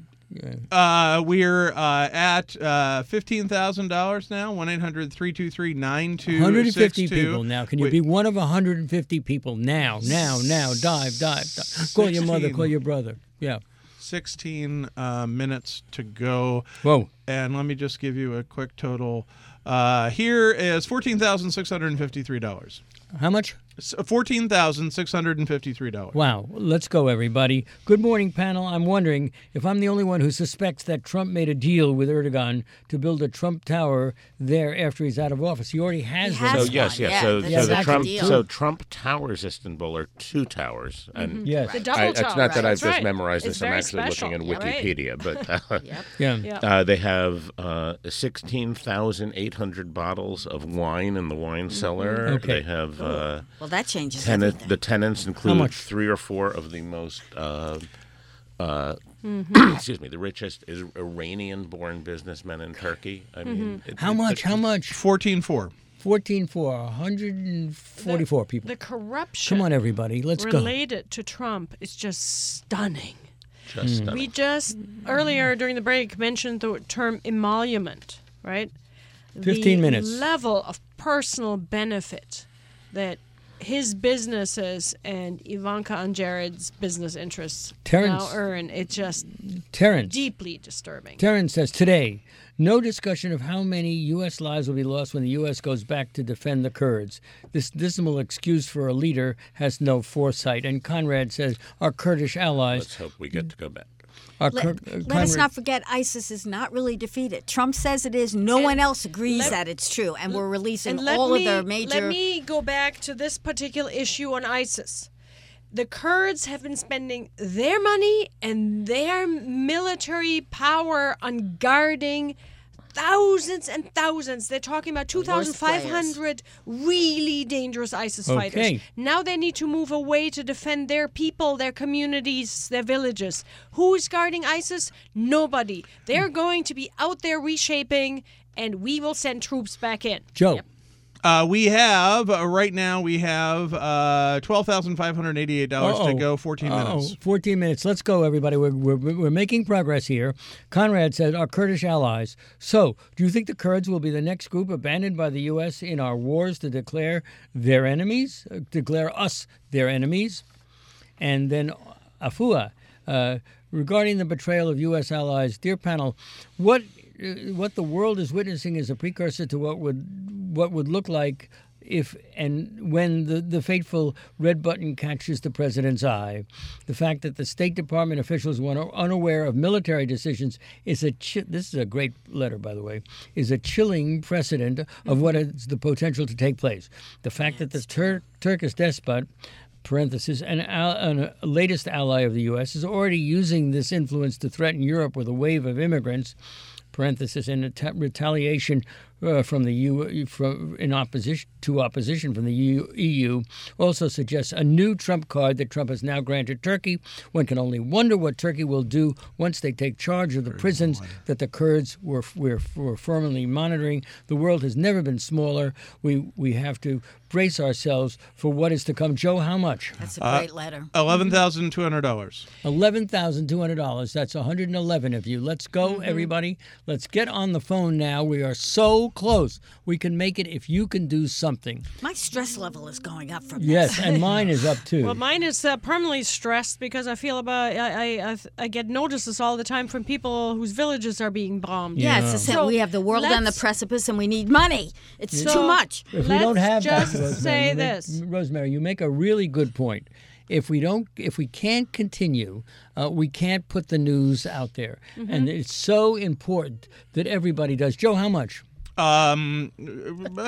[SPEAKER 1] Uh, we're uh, at uh, fifteen thousand dollars now. one eight hundred three two three nine two six two.
[SPEAKER 6] one hundred fifty people now. Can you
[SPEAKER 1] Wait,
[SPEAKER 6] be one of one hundred fifty people now? Now, now, dive, dive, dive. Call your mother,
[SPEAKER 1] sixteen.
[SPEAKER 6] call your brother. Yeah.
[SPEAKER 1] sixteen uh, minutes to go.
[SPEAKER 6] Whoa.
[SPEAKER 1] And let me just give you a quick total. Uh, here is fourteen thousand six hundred fifty-three dollars.
[SPEAKER 6] How much?
[SPEAKER 1] fourteen thousand six hundred fifty-three dollars.
[SPEAKER 6] Wow. Let's go, everybody. Good morning, panel. I'm wondering if I'm the only one who suspects that Trump made a deal with Erdogan to build a Trump Tower there after he's out of office. He already has
[SPEAKER 2] He
[SPEAKER 6] one.
[SPEAKER 2] has
[SPEAKER 3] So yes,
[SPEAKER 2] one,
[SPEAKER 3] yes.
[SPEAKER 2] yeah,
[SPEAKER 3] so
[SPEAKER 2] that's
[SPEAKER 3] so the
[SPEAKER 6] exactly
[SPEAKER 3] Trump
[SPEAKER 2] the deal.
[SPEAKER 3] so Trump Towers Istanbul are two towers, and
[SPEAKER 6] Yes.
[SPEAKER 5] The double
[SPEAKER 3] I, it's
[SPEAKER 5] tower.
[SPEAKER 3] not that I've
[SPEAKER 5] That's
[SPEAKER 3] just
[SPEAKER 5] right.
[SPEAKER 3] memorized
[SPEAKER 5] It's
[SPEAKER 3] this. I'm
[SPEAKER 5] very
[SPEAKER 3] actually
[SPEAKER 5] special.
[SPEAKER 3] looking in
[SPEAKER 5] Yeah, right.
[SPEAKER 3] Wikipedia, but uh,
[SPEAKER 2] Yep.
[SPEAKER 6] Yeah.
[SPEAKER 5] Yeah.
[SPEAKER 3] uh, they have uh, sixteen thousand eight hundred bottles of wine in the wine cellar.
[SPEAKER 6] Okay.
[SPEAKER 3] They have uh,
[SPEAKER 2] Well, that changes
[SPEAKER 3] tenant.
[SPEAKER 2] everything.
[SPEAKER 3] The tenants include
[SPEAKER 6] much?
[SPEAKER 3] three or four of the most. Uh, uh,
[SPEAKER 5] Mm-hmm.
[SPEAKER 3] excuse me. The richest is Iranian-born businessmen in Turkey. I mean,
[SPEAKER 5] Mm-hmm.
[SPEAKER 3] it-
[SPEAKER 6] How
[SPEAKER 3] it-
[SPEAKER 6] much? How much?
[SPEAKER 1] fourteen four.
[SPEAKER 6] fourteen for one hundred forty-four people.
[SPEAKER 5] The corruption
[SPEAKER 6] Come on, everybody. Let's go.
[SPEAKER 5] related to Trump is just stunning.
[SPEAKER 3] Just stunning.
[SPEAKER 5] We just earlier during the break mentioned the term emolument, right?
[SPEAKER 6] fifteen
[SPEAKER 5] the
[SPEAKER 6] minutes.
[SPEAKER 5] level of personal benefit that his businesses and Ivanka and Jared's business interests
[SPEAKER 6] Terrence.
[SPEAKER 5] now earn, it's just
[SPEAKER 6] Terrence.
[SPEAKER 5] deeply disturbing.
[SPEAKER 6] Terrence says today, no discussion of how many U S lives will be lost when the U S goes back to defend the Kurds. This dismal excuse for a leader has no foresight. And Conrad says our Kurdish allies.
[SPEAKER 3] Let's hope we get to go back.
[SPEAKER 6] Our
[SPEAKER 2] Let,
[SPEAKER 6] Kur- uh,
[SPEAKER 2] let us
[SPEAKER 6] Conrad-
[SPEAKER 2] not forget ISIS is not really defeated. Trump says it is. No
[SPEAKER 5] And
[SPEAKER 2] one else agrees
[SPEAKER 5] let-
[SPEAKER 2] that it's true. And we're releasing
[SPEAKER 5] And let
[SPEAKER 2] all
[SPEAKER 5] me,
[SPEAKER 2] of their major...
[SPEAKER 5] Let me go back to this particular issue on ISIS. The Kurds have been spending their money and their military power on guarding thousands and thousands. They're talking about two thousand five hundred really dangerous ISIS
[SPEAKER 6] Okay.
[SPEAKER 5] fighters. Now they need to move away to defend their people, their communities, their villages. Who's guarding ISIS? Nobody. They're going to be out there reshaping, and we will send troops back in.
[SPEAKER 6] Joe.
[SPEAKER 1] Uh, we have, uh, right now, we have uh, twelve thousand five hundred eighty-eight dollars to
[SPEAKER 6] Uh-oh.
[SPEAKER 1] go, fourteen
[SPEAKER 6] Uh-oh.
[SPEAKER 1] minutes.
[SPEAKER 6] fourteen minutes. Let's go, everybody. We're, we're, we're making progress here. Conrad said our Kurdish allies. So, do you think the Kurds will be the next group abandoned by the U S in our wars to declare their enemies, uh, declare us their enemies? And then Afua, uh, regarding the betrayal of U S allies, dear panel, what uh, what the world is witnessing is a precursor to what would what would look like if and when the, the fateful red button catches the president's eye. The fact that the State Department officials were unaware of military decisions is a chi- this is a great letter, by the way, is a chilling precedent of what is the potential to take place. The fact that the Tur- Turkish despot, parenthesis, an, al- an a latest ally of the U S, is already using this influence to threaten Europe with a wave of immigrants, parenthesis, in ata- retaliation uh, from the U from in opposition to opposition from the U, E U, also suggests a new Trump card that Trump has now granted Turkey. One can only wonder what Turkey will do once they take charge of the prisons that the Kurds were were, were firmly monitoring. The world has never been smaller. We we have to brace ourselves for what is to come. Joe, how much?
[SPEAKER 2] That's a great letter.
[SPEAKER 1] eleven thousand two hundred dollars.
[SPEAKER 6] eleven thousand two hundred dollars. That's one hundred eleven of you. Let's go,
[SPEAKER 2] Mm-hmm.
[SPEAKER 6] everybody. Let's get on the phone now. We are so close. We can make it if you can do something.
[SPEAKER 2] My stress level is going up from this.
[SPEAKER 6] Yes, and mine is up too.
[SPEAKER 5] Well, mine is uh, permanently stressed because I feel about I, I I I get notices all the time from people whose villages are being bombed.
[SPEAKER 2] Yeah, it's the same.
[SPEAKER 5] So
[SPEAKER 2] we have the world on the
[SPEAKER 5] let's-
[SPEAKER 2] precipice and we need money. It's
[SPEAKER 5] So-
[SPEAKER 2] too much.
[SPEAKER 6] if we don't
[SPEAKER 5] let's
[SPEAKER 6] have
[SPEAKER 5] just
[SPEAKER 6] that, Rosemary,
[SPEAKER 5] say
[SPEAKER 6] you make-
[SPEAKER 5] this.
[SPEAKER 6] Rosemary, you make a really good point. If we don't, if we can't continue, uh, we can't put the news out there,
[SPEAKER 5] Mm-hmm.
[SPEAKER 6] and it's so important that everybody does. Joe, how much?
[SPEAKER 1] Um, uh,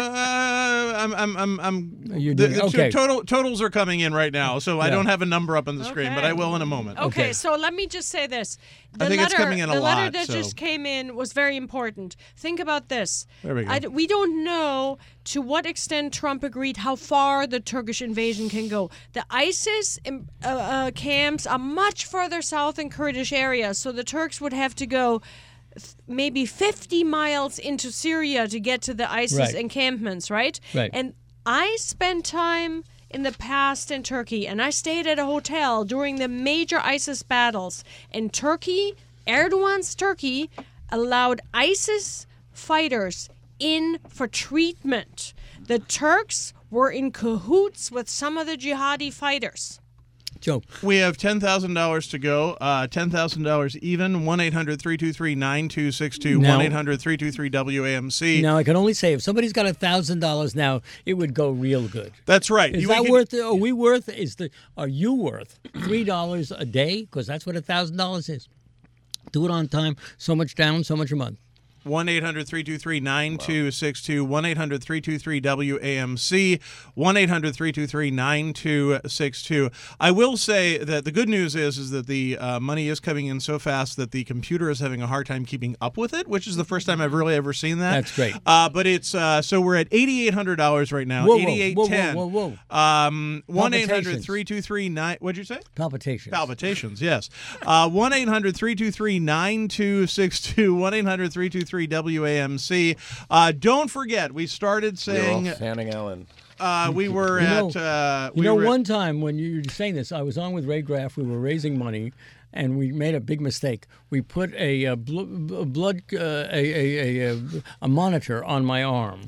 [SPEAKER 1] I'm, I'm, I'm, I'm.
[SPEAKER 6] You're
[SPEAKER 1] the,
[SPEAKER 6] doing-
[SPEAKER 1] the
[SPEAKER 6] okay.
[SPEAKER 1] total totals are coming in right now, so I
[SPEAKER 6] Yeah.
[SPEAKER 1] don't have a number up on the screen, but
[SPEAKER 5] Okay.
[SPEAKER 1] I will in a moment.
[SPEAKER 5] Okay,
[SPEAKER 6] Okay.
[SPEAKER 5] so let me just say this. The
[SPEAKER 1] I think
[SPEAKER 5] letter,
[SPEAKER 1] it's coming in a
[SPEAKER 5] the letter
[SPEAKER 1] lot,
[SPEAKER 5] that
[SPEAKER 1] so-
[SPEAKER 5] just came in was very important. Think about this.
[SPEAKER 1] There we go.
[SPEAKER 5] I d- we don't know to what extent Trump agreed how far the Turkish invasion can go. The ISIS um, uh, uh, camps are much further south in Kurdish areas, so the Turks would have to go th- maybe fifty miles into Syria to get to the ISIS
[SPEAKER 6] Right.
[SPEAKER 5] encampments, right?
[SPEAKER 6] Right.
[SPEAKER 5] And I spent time in the past in Turkey, and I stayed at a hotel during the major ISIS battles. And Turkey, Erdogan's Turkey, allowed ISIS fighters in for treatment. The Turks were in cahoots with some of the jihadi fighters.
[SPEAKER 6] Joe.
[SPEAKER 1] We have ten thousand dollars to go. Uh, ten thousand dollars even. one eight hundred three two three nine two six two.
[SPEAKER 6] Now-
[SPEAKER 1] one eight hundred three two three W A M C.
[SPEAKER 6] Now I can only say if somebody's got a thousand dollars now, it would go real good.
[SPEAKER 1] That's right.
[SPEAKER 6] Is
[SPEAKER 1] You-
[SPEAKER 6] that
[SPEAKER 1] we can-
[SPEAKER 6] worth? Are we worth? Is the? Are you worth three dollars a day? Because that's what a thousand dollars is. Do it on time. So much down, so much a month.
[SPEAKER 1] one eight hundred three two three nine two six two. one eight hundred three two three W A M C. one eight hundred three two three nine two six two. I will say that the good news is is that the uh, money is coming in so fast that the computer is having a hard time keeping up with it, which is the first time I've really ever seen that.
[SPEAKER 6] That's great.
[SPEAKER 1] Uh, but it's uh, so we're at eighty-eight hundred dollars right now.
[SPEAKER 6] Whoa, whoa,
[SPEAKER 1] eighty-eight
[SPEAKER 6] whoa,
[SPEAKER 1] ten.
[SPEAKER 6] whoa, whoa,
[SPEAKER 1] Um, one eight hundred
[SPEAKER 6] Palpitations.
[SPEAKER 1] three two three nine. What'd you say?
[SPEAKER 6] Palpitations.
[SPEAKER 1] Palpitations, yes. Uh, one eight hundred three two three nine two six two. one eight hundred three two three W A M C. Uh, don't forget, we started
[SPEAKER 3] We're all
[SPEAKER 1] saying
[SPEAKER 3] fanning Ellen.
[SPEAKER 1] uh, we were
[SPEAKER 6] You know-
[SPEAKER 1] at. Uh,
[SPEAKER 6] You
[SPEAKER 1] we
[SPEAKER 6] know,
[SPEAKER 1] were,
[SPEAKER 6] one time when you were saying this, I was on with Ray Graff. We were raising money, and we made a big mistake. We put a, uh bl- b- blood uh, a, a, a, a a monitor on my arm,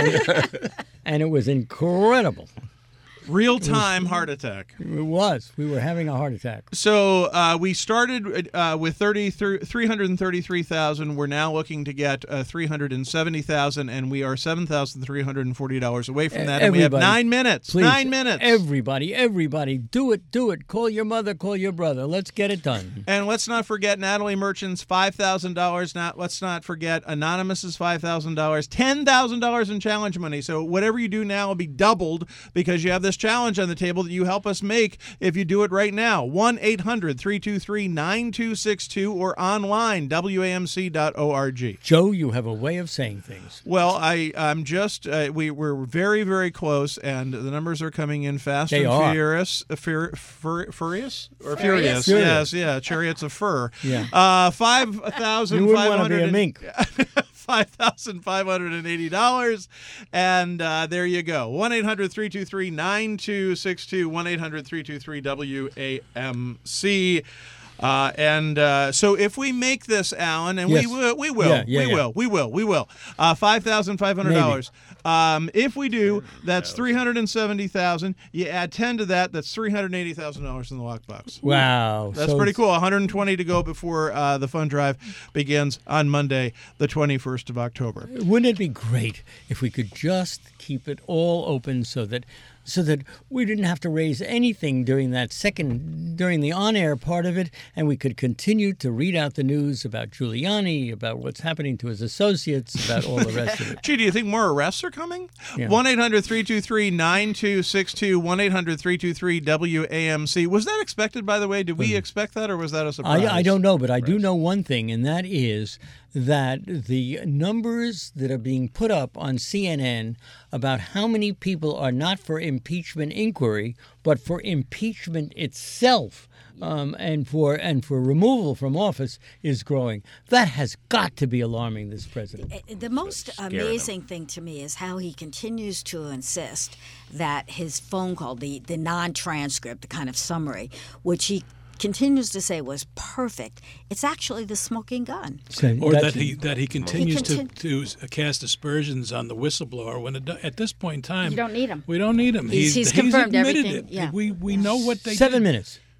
[SPEAKER 6] and it was incredible.
[SPEAKER 1] real-time heart attack.
[SPEAKER 6] It was. We were having a heart attack.
[SPEAKER 1] So uh, we started uh, with thirty three hundred thirty-three thousand. We're now looking to get uh, three hundred seventy thousand, and we are seven thousand three hundred forty dollars away from that. And we have
[SPEAKER 6] Everybody,
[SPEAKER 1] nine minutes.
[SPEAKER 6] Please,
[SPEAKER 1] Nine minutes.
[SPEAKER 6] Everybody, everybody, do it, do it. Call your mother, call your brother. Let's get it done.
[SPEAKER 1] And let's not forget Natalie Merchant's five thousand dollars. Not let's not forget Anonymous's five thousand dollars. ten thousand dollars in challenge money. So whatever you do now will be doubled because you have this challenge on the table that you help us make if you do it right now. one eight hundred three two three nine two six two or online W A M C dot org.
[SPEAKER 6] Joe, you have a way of saying things.
[SPEAKER 1] Well, I I'm just uh, we we're very very close, and the numbers are coming in fast
[SPEAKER 6] They
[SPEAKER 1] and
[SPEAKER 6] are.
[SPEAKER 1] furious, uh, fur, fur, furious or
[SPEAKER 5] Furious.
[SPEAKER 1] furious?
[SPEAKER 6] Furious.
[SPEAKER 1] Yes, yeah, chariots of fur.
[SPEAKER 6] Yeah.
[SPEAKER 1] Uh, five thousand
[SPEAKER 6] You wouldn't
[SPEAKER 1] five
[SPEAKER 6] want to be a
[SPEAKER 1] hundred
[SPEAKER 6] mink.
[SPEAKER 1] five thousand five hundred and eighty dollars, and uh, there you go. One eight hundred three two three nine two six two. One eight hundred three two three W A M C. Uh, and uh, so if we make this, Alan, and
[SPEAKER 6] Yes.
[SPEAKER 1] we will, we will,
[SPEAKER 6] Yeah, yeah,
[SPEAKER 1] we
[SPEAKER 6] yeah.
[SPEAKER 1] will, we will, we will, uh, five thousand five hundred dollars. Um, if we do, that's three hundred and seventy thousand. You add ten to that, that's three hundred eighty thousand dollars in the lockbox.
[SPEAKER 6] Wow.
[SPEAKER 1] That's
[SPEAKER 6] So
[SPEAKER 1] pretty cool. one hundred twenty to go before uh, the fund drive begins on Monday, the twenty-first of October.
[SPEAKER 6] Wouldn't it be great if we could just keep it all open so that so that we didn't have to raise anything during that second during the on-air part of it, and we could continue to read out the news about Giuliani, about what's happening to his associates, about all the rest of it.
[SPEAKER 1] Gee, do you think more arrests are coming?
[SPEAKER 6] Yeah.
[SPEAKER 1] one eight hundred three two three nine two six two, one eight hundred three two three W A M C. Was that expected, by the way? Did we expect that, or was that a surprise?
[SPEAKER 6] I, I don't know, but I do know one thing, and that is that the numbers that are being put up on C N N about how many people are not for impeachment inquiry, but for impeachment itself, um, and for and for removal from office is growing. That has got to be alarming this president.
[SPEAKER 2] The most
[SPEAKER 3] him.
[SPEAKER 2] amazing thing to me is how he continues to insist that his phone call, the, the non-transcript, the kind of summary, which he continues to say was perfect, it's actually the smoking gun.
[SPEAKER 6] So
[SPEAKER 4] Or
[SPEAKER 6] that's-
[SPEAKER 4] that he that he continues to,
[SPEAKER 2] contin-
[SPEAKER 4] to cast aspersions on the whistleblower when it, do- at this point in time
[SPEAKER 2] You don't need him.
[SPEAKER 4] We don't need him.
[SPEAKER 2] He's- he's confirmed
[SPEAKER 4] admitted
[SPEAKER 2] everything,
[SPEAKER 4] it.
[SPEAKER 2] yeah.
[SPEAKER 4] We we know what they
[SPEAKER 6] seven
[SPEAKER 4] did.
[SPEAKER 6] minutes.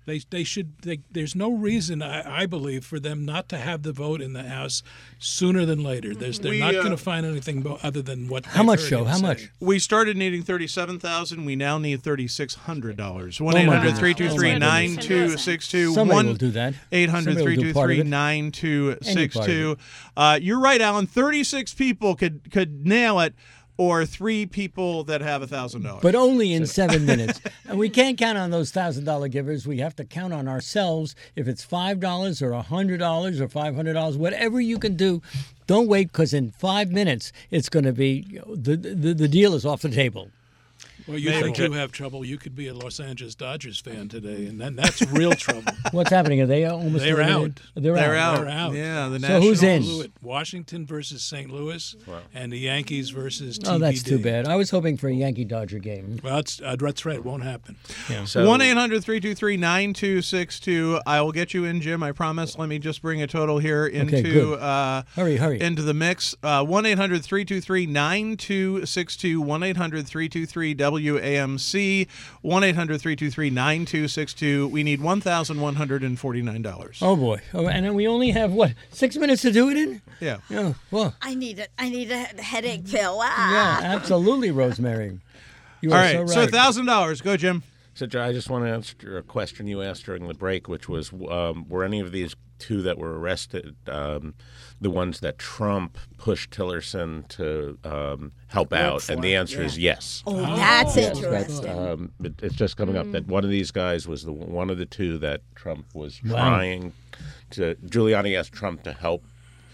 [SPEAKER 4] They they should. They, there's no reason, I, I believe, for them not to have the vote in the House sooner than later. There's, they're
[SPEAKER 1] We,
[SPEAKER 4] not
[SPEAKER 1] uh,
[SPEAKER 4] going to find anything bo- other than what.
[SPEAKER 6] How
[SPEAKER 4] I
[SPEAKER 6] much,
[SPEAKER 4] heard
[SPEAKER 6] Joe?
[SPEAKER 4] him
[SPEAKER 6] How
[SPEAKER 4] say.
[SPEAKER 6] much?
[SPEAKER 1] We started needing thirty-seven thousand. We now need thirty-six hundred dollars.
[SPEAKER 6] my
[SPEAKER 1] one eight hundred
[SPEAKER 6] goodness.
[SPEAKER 1] three two three nine two six two.
[SPEAKER 6] Somebody will do that.
[SPEAKER 1] eight hundred
[SPEAKER 6] Somebody
[SPEAKER 1] three
[SPEAKER 6] will
[SPEAKER 1] two
[SPEAKER 6] do part of
[SPEAKER 1] three
[SPEAKER 6] it.
[SPEAKER 1] nine two six
[SPEAKER 6] part of
[SPEAKER 1] two.
[SPEAKER 6] it.
[SPEAKER 1] Uh, you're right, Alan. thirty-six people could could nail it, or three people that have a thousand dollars.
[SPEAKER 6] But only in seven minutes. And we can't count on those one thousand dollars givers. We have to count on ourselves. If it's five dollars or one hundred dollars or five hundred dollars, whatever you can do, don't wait, because in five minutes, it's going to be, the, the, the deal is off the table.
[SPEAKER 4] Well, you think you have trouble. You could be a Los Angeles Dodgers fan today, and then that's real trouble.
[SPEAKER 6] What's happening? Are they almost
[SPEAKER 4] They're
[SPEAKER 6] eliminated?
[SPEAKER 4] out.
[SPEAKER 6] They're,
[SPEAKER 1] They're
[SPEAKER 6] out.
[SPEAKER 1] out.
[SPEAKER 4] They're out.
[SPEAKER 1] Yeah, the
[SPEAKER 6] So
[SPEAKER 1] national.
[SPEAKER 6] who's in?
[SPEAKER 4] Blew it. Washington versus Saint Louis, and the Yankees versus T P D.
[SPEAKER 6] Oh, that's too bad. I was hoping for a Yankee-Dodger game.
[SPEAKER 4] Well, it's, uh, that's right. It won't happen.
[SPEAKER 3] So,
[SPEAKER 1] one eight hundred three two three nine two six two. I will get you in, Jim. I promise. Let me just bring a total here into
[SPEAKER 6] good.
[SPEAKER 1] uh,
[SPEAKER 6] Hurry, hurry.
[SPEAKER 1] into the mix. one eight hundred three two three nine two six two. one eight hundred three two three W A M C. one eight hundred three two three nine two six two. We need one thousand one hundred forty-nine dollars.
[SPEAKER 6] Oh, boy. Oh, and then we only have, what, six minutes to do it in?
[SPEAKER 1] Yeah.
[SPEAKER 6] Yeah, well,
[SPEAKER 2] I need a I need a headache pill. Ah.
[SPEAKER 6] yeah, absolutely, Rosemary. You
[SPEAKER 1] All
[SPEAKER 6] are
[SPEAKER 1] right.
[SPEAKER 6] so
[SPEAKER 1] So
[SPEAKER 6] right.
[SPEAKER 1] one thousand dollars. Go, Jim.
[SPEAKER 3] So, Joe, I just want to answer a question you asked during the break, which was, um, were any of these two that were arrested um, the ones that Trump pushed Tillerson to um, help out? And the answer is yes.
[SPEAKER 2] Oh, that's
[SPEAKER 6] Yes,
[SPEAKER 2] interesting.
[SPEAKER 3] Um, it, it's just coming up that one of these guys was the one of the two that Trump was
[SPEAKER 6] Wow.
[SPEAKER 3] trying to. Giuliani asked Trump to help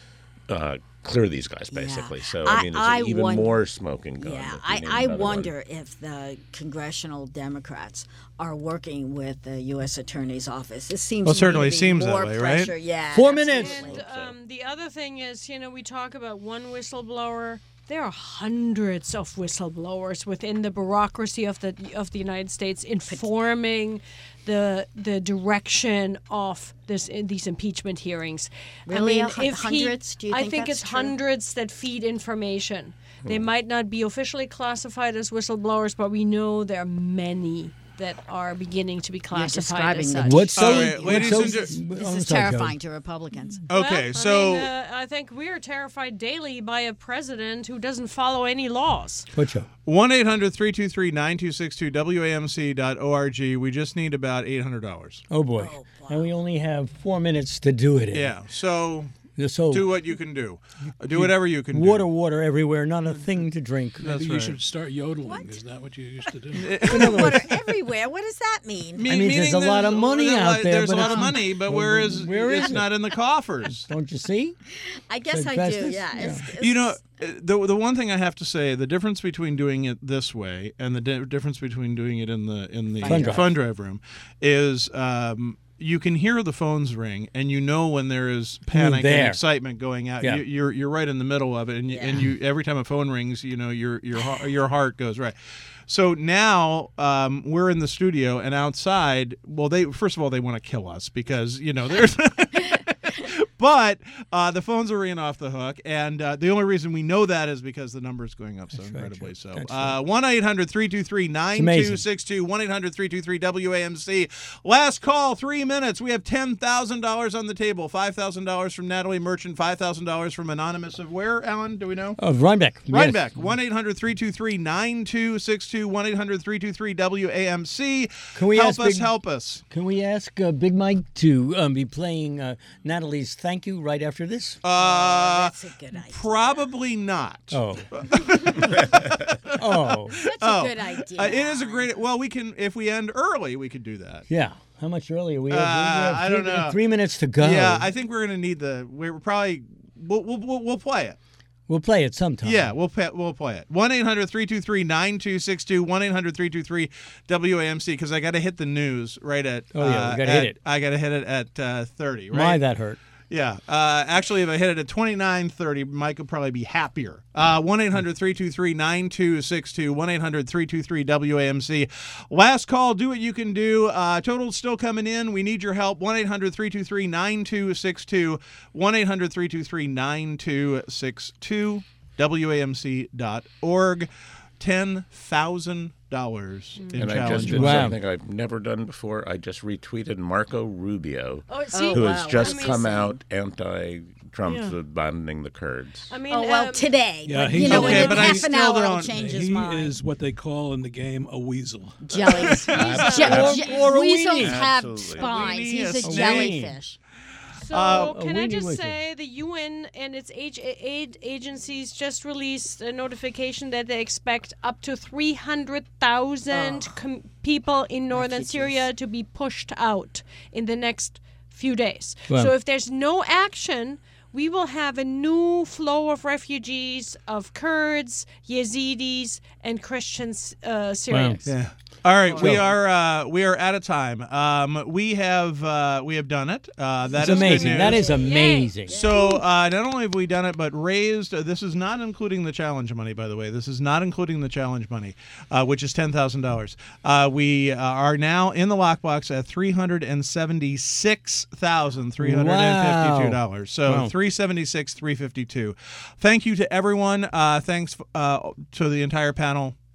[SPEAKER 3] uh, clear these guys, basically. So I,
[SPEAKER 2] I-
[SPEAKER 3] mean, there's
[SPEAKER 2] I
[SPEAKER 3] even
[SPEAKER 2] wonder-
[SPEAKER 3] more smoking gun.
[SPEAKER 2] Yeah,
[SPEAKER 3] if you
[SPEAKER 2] I,
[SPEAKER 3] need
[SPEAKER 2] I
[SPEAKER 3] another one.
[SPEAKER 2] wonder if the congressional Democrats are working with the U S Attorney's Office. This seems
[SPEAKER 1] Well, it
[SPEAKER 2] to me
[SPEAKER 1] certainly
[SPEAKER 2] to be
[SPEAKER 1] seems that
[SPEAKER 2] more
[SPEAKER 1] way, right?
[SPEAKER 2] pressure. Yeah,
[SPEAKER 6] Four minutes.
[SPEAKER 2] absolutely.
[SPEAKER 5] And um, the other thing is, you know, we talk about one whistleblower. There are hundreds of whistleblowers within the bureaucracy of the of the United States informing the the direction of this in these impeachment hearings.
[SPEAKER 2] Really?
[SPEAKER 5] I
[SPEAKER 2] A
[SPEAKER 5] mean,
[SPEAKER 2] hun-
[SPEAKER 5] if he-
[SPEAKER 2] hundreds? Do you
[SPEAKER 5] I
[SPEAKER 2] think
[SPEAKER 5] think
[SPEAKER 2] that's
[SPEAKER 5] it's
[SPEAKER 2] true?
[SPEAKER 5] hundreds that feed information. They might not be officially classified as whistleblowers, but we know there are many that are beginning to be classified as
[SPEAKER 2] describing
[SPEAKER 5] such.
[SPEAKER 2] them.
[SPEAKER 6] What's so,
[SPEAKER 1] All right, ladies
[SPEAKER 6] what's so,
[SPEAKER 1] and gen-
[SPEAKER 2] This
[SPEAKER 6] oh, I'm
[SPEAKER 2] is
[SPEAKER 6] sorry, Joe.
[SPEAKER 2] terrifying to Republicans.
[SPEAKER 1] Okay.
[SPEAKER 5] Well,
[SPEAKER 1] so.
[SPEAKER 5] I, mean, uh, I think we're terrified daily by a president who doesn't follow any laws.
[SPEAKER 6] What, Joe?
[SPEAKER 1] one eight hundred three two three nine two six two W A M C dot org. We just need about eight hundred dollars.
[SPEAKER 6] Oh, boy. And we only have four minutes to do it in.
[SPEAKER 1] Yeah. So
[SPEAKER 6] So
[SPEAKER 1] do what you can do. Do whatever you can
[SPEAKER 6] water,
[SPEAKER 1] do.
[SPEAKER 6] water everywhere, not a thing to drink.
[SPEAKER 1] That's
[SPEAKER 4] Maybe you
[SPEAKER 1] right.
[SPEAKER 4] should start yodeling. Is that what you used to do?
[SPEAKER 2] Water everywhere. What does that mean?
[SPEAKER 1] Me-
[SPEAKER 6] I mean, there's
[SPEAKER 1] meaning
[SPEAKER 6] a lot of money
[SPEAKER 1] there's-
[SPEAKER 6] out there,
[SPEAKER 1] There's
[SPEAKER 6] but
[SPEAKER 1] a lot of
[SPEAKER 6] it's-
[SPEAKER 1] money, but
[SPEAKER 6] Well,
[SPEAKER 1] where is
[SPEAKER 6] where is
[SPEAKER 1] it's
[SPEAKER 6] it?
[SPEAKER 1] not in the coffers.
[SPEAKER 6] Don't you see?
[SPEAKER 2] I guess
[SPEAKER 6] So
[SPEAKER 2] I do.
[SPEAKER 6] investors?
[SPEAKER 2] Yeah. It's, it's,
[SPEAKER 1] You know, the the one thing I have to say, the difference between doing it this way and the di- difference between doing it in the in the
[SPEAKER 6] Fund drive.
[SPEAKER 1] fund drive room is um, you can hear the phones ring and you know when there is panic and
[SPEAKER 6] there.
[SPEAKER 1] excitement going out.
[SPEAKER 6] Yeah.
[SPEAKER 1] You, you're you're right in the middle of it, and you, and you every time a phone rings, you know your your heart- your heart goes right. So now um, we're in the studio and outside. Well, they first of all they want to kill us because you know there's. But uh, the phones are ringing off the hook, and uh, the only reason we know that is because the number is going up so
[SPEAKER 6] right,
[SPEAKER 1] incredibly.
[SPEAKER 6] Joe.
[SPEAKER 1] So
[SPEAKER 6] That's
[SPEAKER 1] uh, one eight hundred three two three nine two six two, one eight hundred three two three W A M C. Last call, three minutes. We have ten thousand dollars on the table. five thousand dollars from Natalie Merchant, five thousand dollars from Anonymous of where, Alan? Do we know?
[SPEAKER 6] Oh, Rhinebeck. Yes.
[SPEAKER 1] Rhinebeck, one eight hundred three two three nine two six two, one eight hundred three two three W A M C.
[SPEAKER 6] Can we
[SPEAKER 1] help
[SPEAKER 6] ask
[SPEAKER 1] us,
[SPEAKER 6] Big-
[SPEAKER 1] help us.
[SPEAKER 6] Can we ask uh, Big Mike to um, be playing uh, Natalie's Thank You right after this?
[SPEAKER 1] Uh,
[SPEAKER 2] that's a good idea.
[SPEAKER 1] probably not.
[SPEAKER 6] Oh. oh.
[SPEAKER 2] That's
[SPEAKER 1] Oh,
[SPEAKER 2] a good idea.
[SPEAKER 1] Uh, it is a great. Well, we can if we end early, we could do that.
[SPEAKER 6] Yeah. How much earlier? We have,
[SPEAKER 1] Uh,
[SPEAKER 6] we have
[SPEAKER 1] I
[SPEAKER 6] three,
[SPEAKER 1] don't know.
[SPEAKER 6] Three minutes to go.
[SPEAKER 1] Yeah, I think we're gonna need the. We're probably. We'll we'll, we'll, we'll play it.
[SPEAKER 6] We'll play it sometime.
[SPEAKER 1] Yeah, we'll pay, we'll play it. one eight hundred three two three nine two six two, one eight hundred three two three W A M C because I got to hit the news right at.
[SPEAKER 6] Oh, yeah,
[SPEAKER 1] uh,
[SPEAKER 6] we gotta
[SPEAKER 1] at-
[SPEAKER 6] hit it.
[SPEAKER 1] I got to hit it at uh, thirty. Right.
[SPEAKER 6] My, that hurt.
[SPEAKER 1] Yeah. Uh, actually, if I hit it at twenty-nine thirty, Mike would probably be happier. Uh, one eight hundred three two three nine two six two, one eight hundred three two three W A M C. Last call. Do what you can do. Uh, total's still coming in. We need your help. one eight hundred three two three nine two six two, one eight hundred three two three nine two six two, W A M C dot org. ten thousand dollars in
[SPEAKER 3] And I
[SPEAKER 1] challenges.
[SPEAKER 3] just did
[SPEAKER 6] Wow.
[SPEAKER 3] something I've never done before. I just retweeted Marco Rubio,
[SPEAKER 5] Oh, see,
[SPEAKER 3] who
[SPEAKER 2] wow.
[SPEAKER 3] has just
[SPEAKER 5] Amazing.
[SPEAKER 3] come out anti-Trump
[SPEAKER 5] Yeah.
[SPEAKER 3] abandoning the Kurds.
[SPEAKER 5] I mean,
[SPEAKER 2] Oh well,
[SPEAKER 5] um,
[SPEAKER 2] today.
[SPEAKER 4] Yeah,
[SPEAKER 2] but,
[SPEAKER 4] he's-
[SPEAKER 2] you know,
[SPEAKER 1] Okay,
[SPEAKER 2] in
[SPEAKER 1] but I
[SPEAKER 2] half an
[SPEAKER 1] still
[SPEAKER 2] hour,
[SPEAKER 1] don't-
[SPEAKER 2] I'll change his
[SPEAKER 4] he
[SPEAKER 2] mind.
[SPEAKER 4] is what they call in the game a weasel.
[SPEAKER 2] Jelly.
[SPEAKER 3] Absolutely.
[SPEAKER 2] Je- je-
[SPEAKER 6] Or a
[SPEAKER 2] weasels
[SPEAKER 6] weenie.
[SPEAKER 2] have
[SPEAKER 3] Absolutely.
[SPEAKER 2] spines.
[SPEAKER 1] A weenie,
[SPEAKER 2] He's
[SPEAKER 1] a
[SPEAKER 2] a
[SPEAKER 1] snake.
[SPEAKER 2] jellyfish.
[SPEAKER 5] So
[SPEAKER 1] Uh,
[SPEAKER 5] can I
[SPEAKER 6] Winnie
[SPEAKER 5] just
[SPEAKER 6] Wizard.
[SPEAKER 5] say the U N and its age, aid agencies just released a notification that they expect up to three hundred thousand com- people in northern Syria to be pushed out in the next few days.
[SPEAKER 6] Wow.
[SPEAKER 5] So if there's no action, we will have a new flow of refugees of Kurds, Yazidis, and Christians, uh, Syrians.
[SPEAKER 1] Yeah. All right, we
[SPEAKER 6] So-
[SPEAKER 1] are uh, we are out of time. Um, we have uh, we have done it. Uh, that
[SPEAKER 6] It's
[SPEAKER 1] is good
[SPEAKER 6] amazing.
[SPEAKER 1] news.
[SPEAKER 6] That is amazing.
[SPEAKER 1] So uh, not only have we done it, but raised. Uh, this is not including the challenge money, by the way. This is not including the challenge money, uh, which is ten thousand dollars. Uh, we uh, are now in the lockbox at three hundred and seventy-six thousand three hundred and fifty-two dollars. So
[SPEAKER 6] Wow.
[SPEAKER 1] three seventy-six, three fifty-two. Thank you to everyone. Uh, thanks uh, to the entire panel.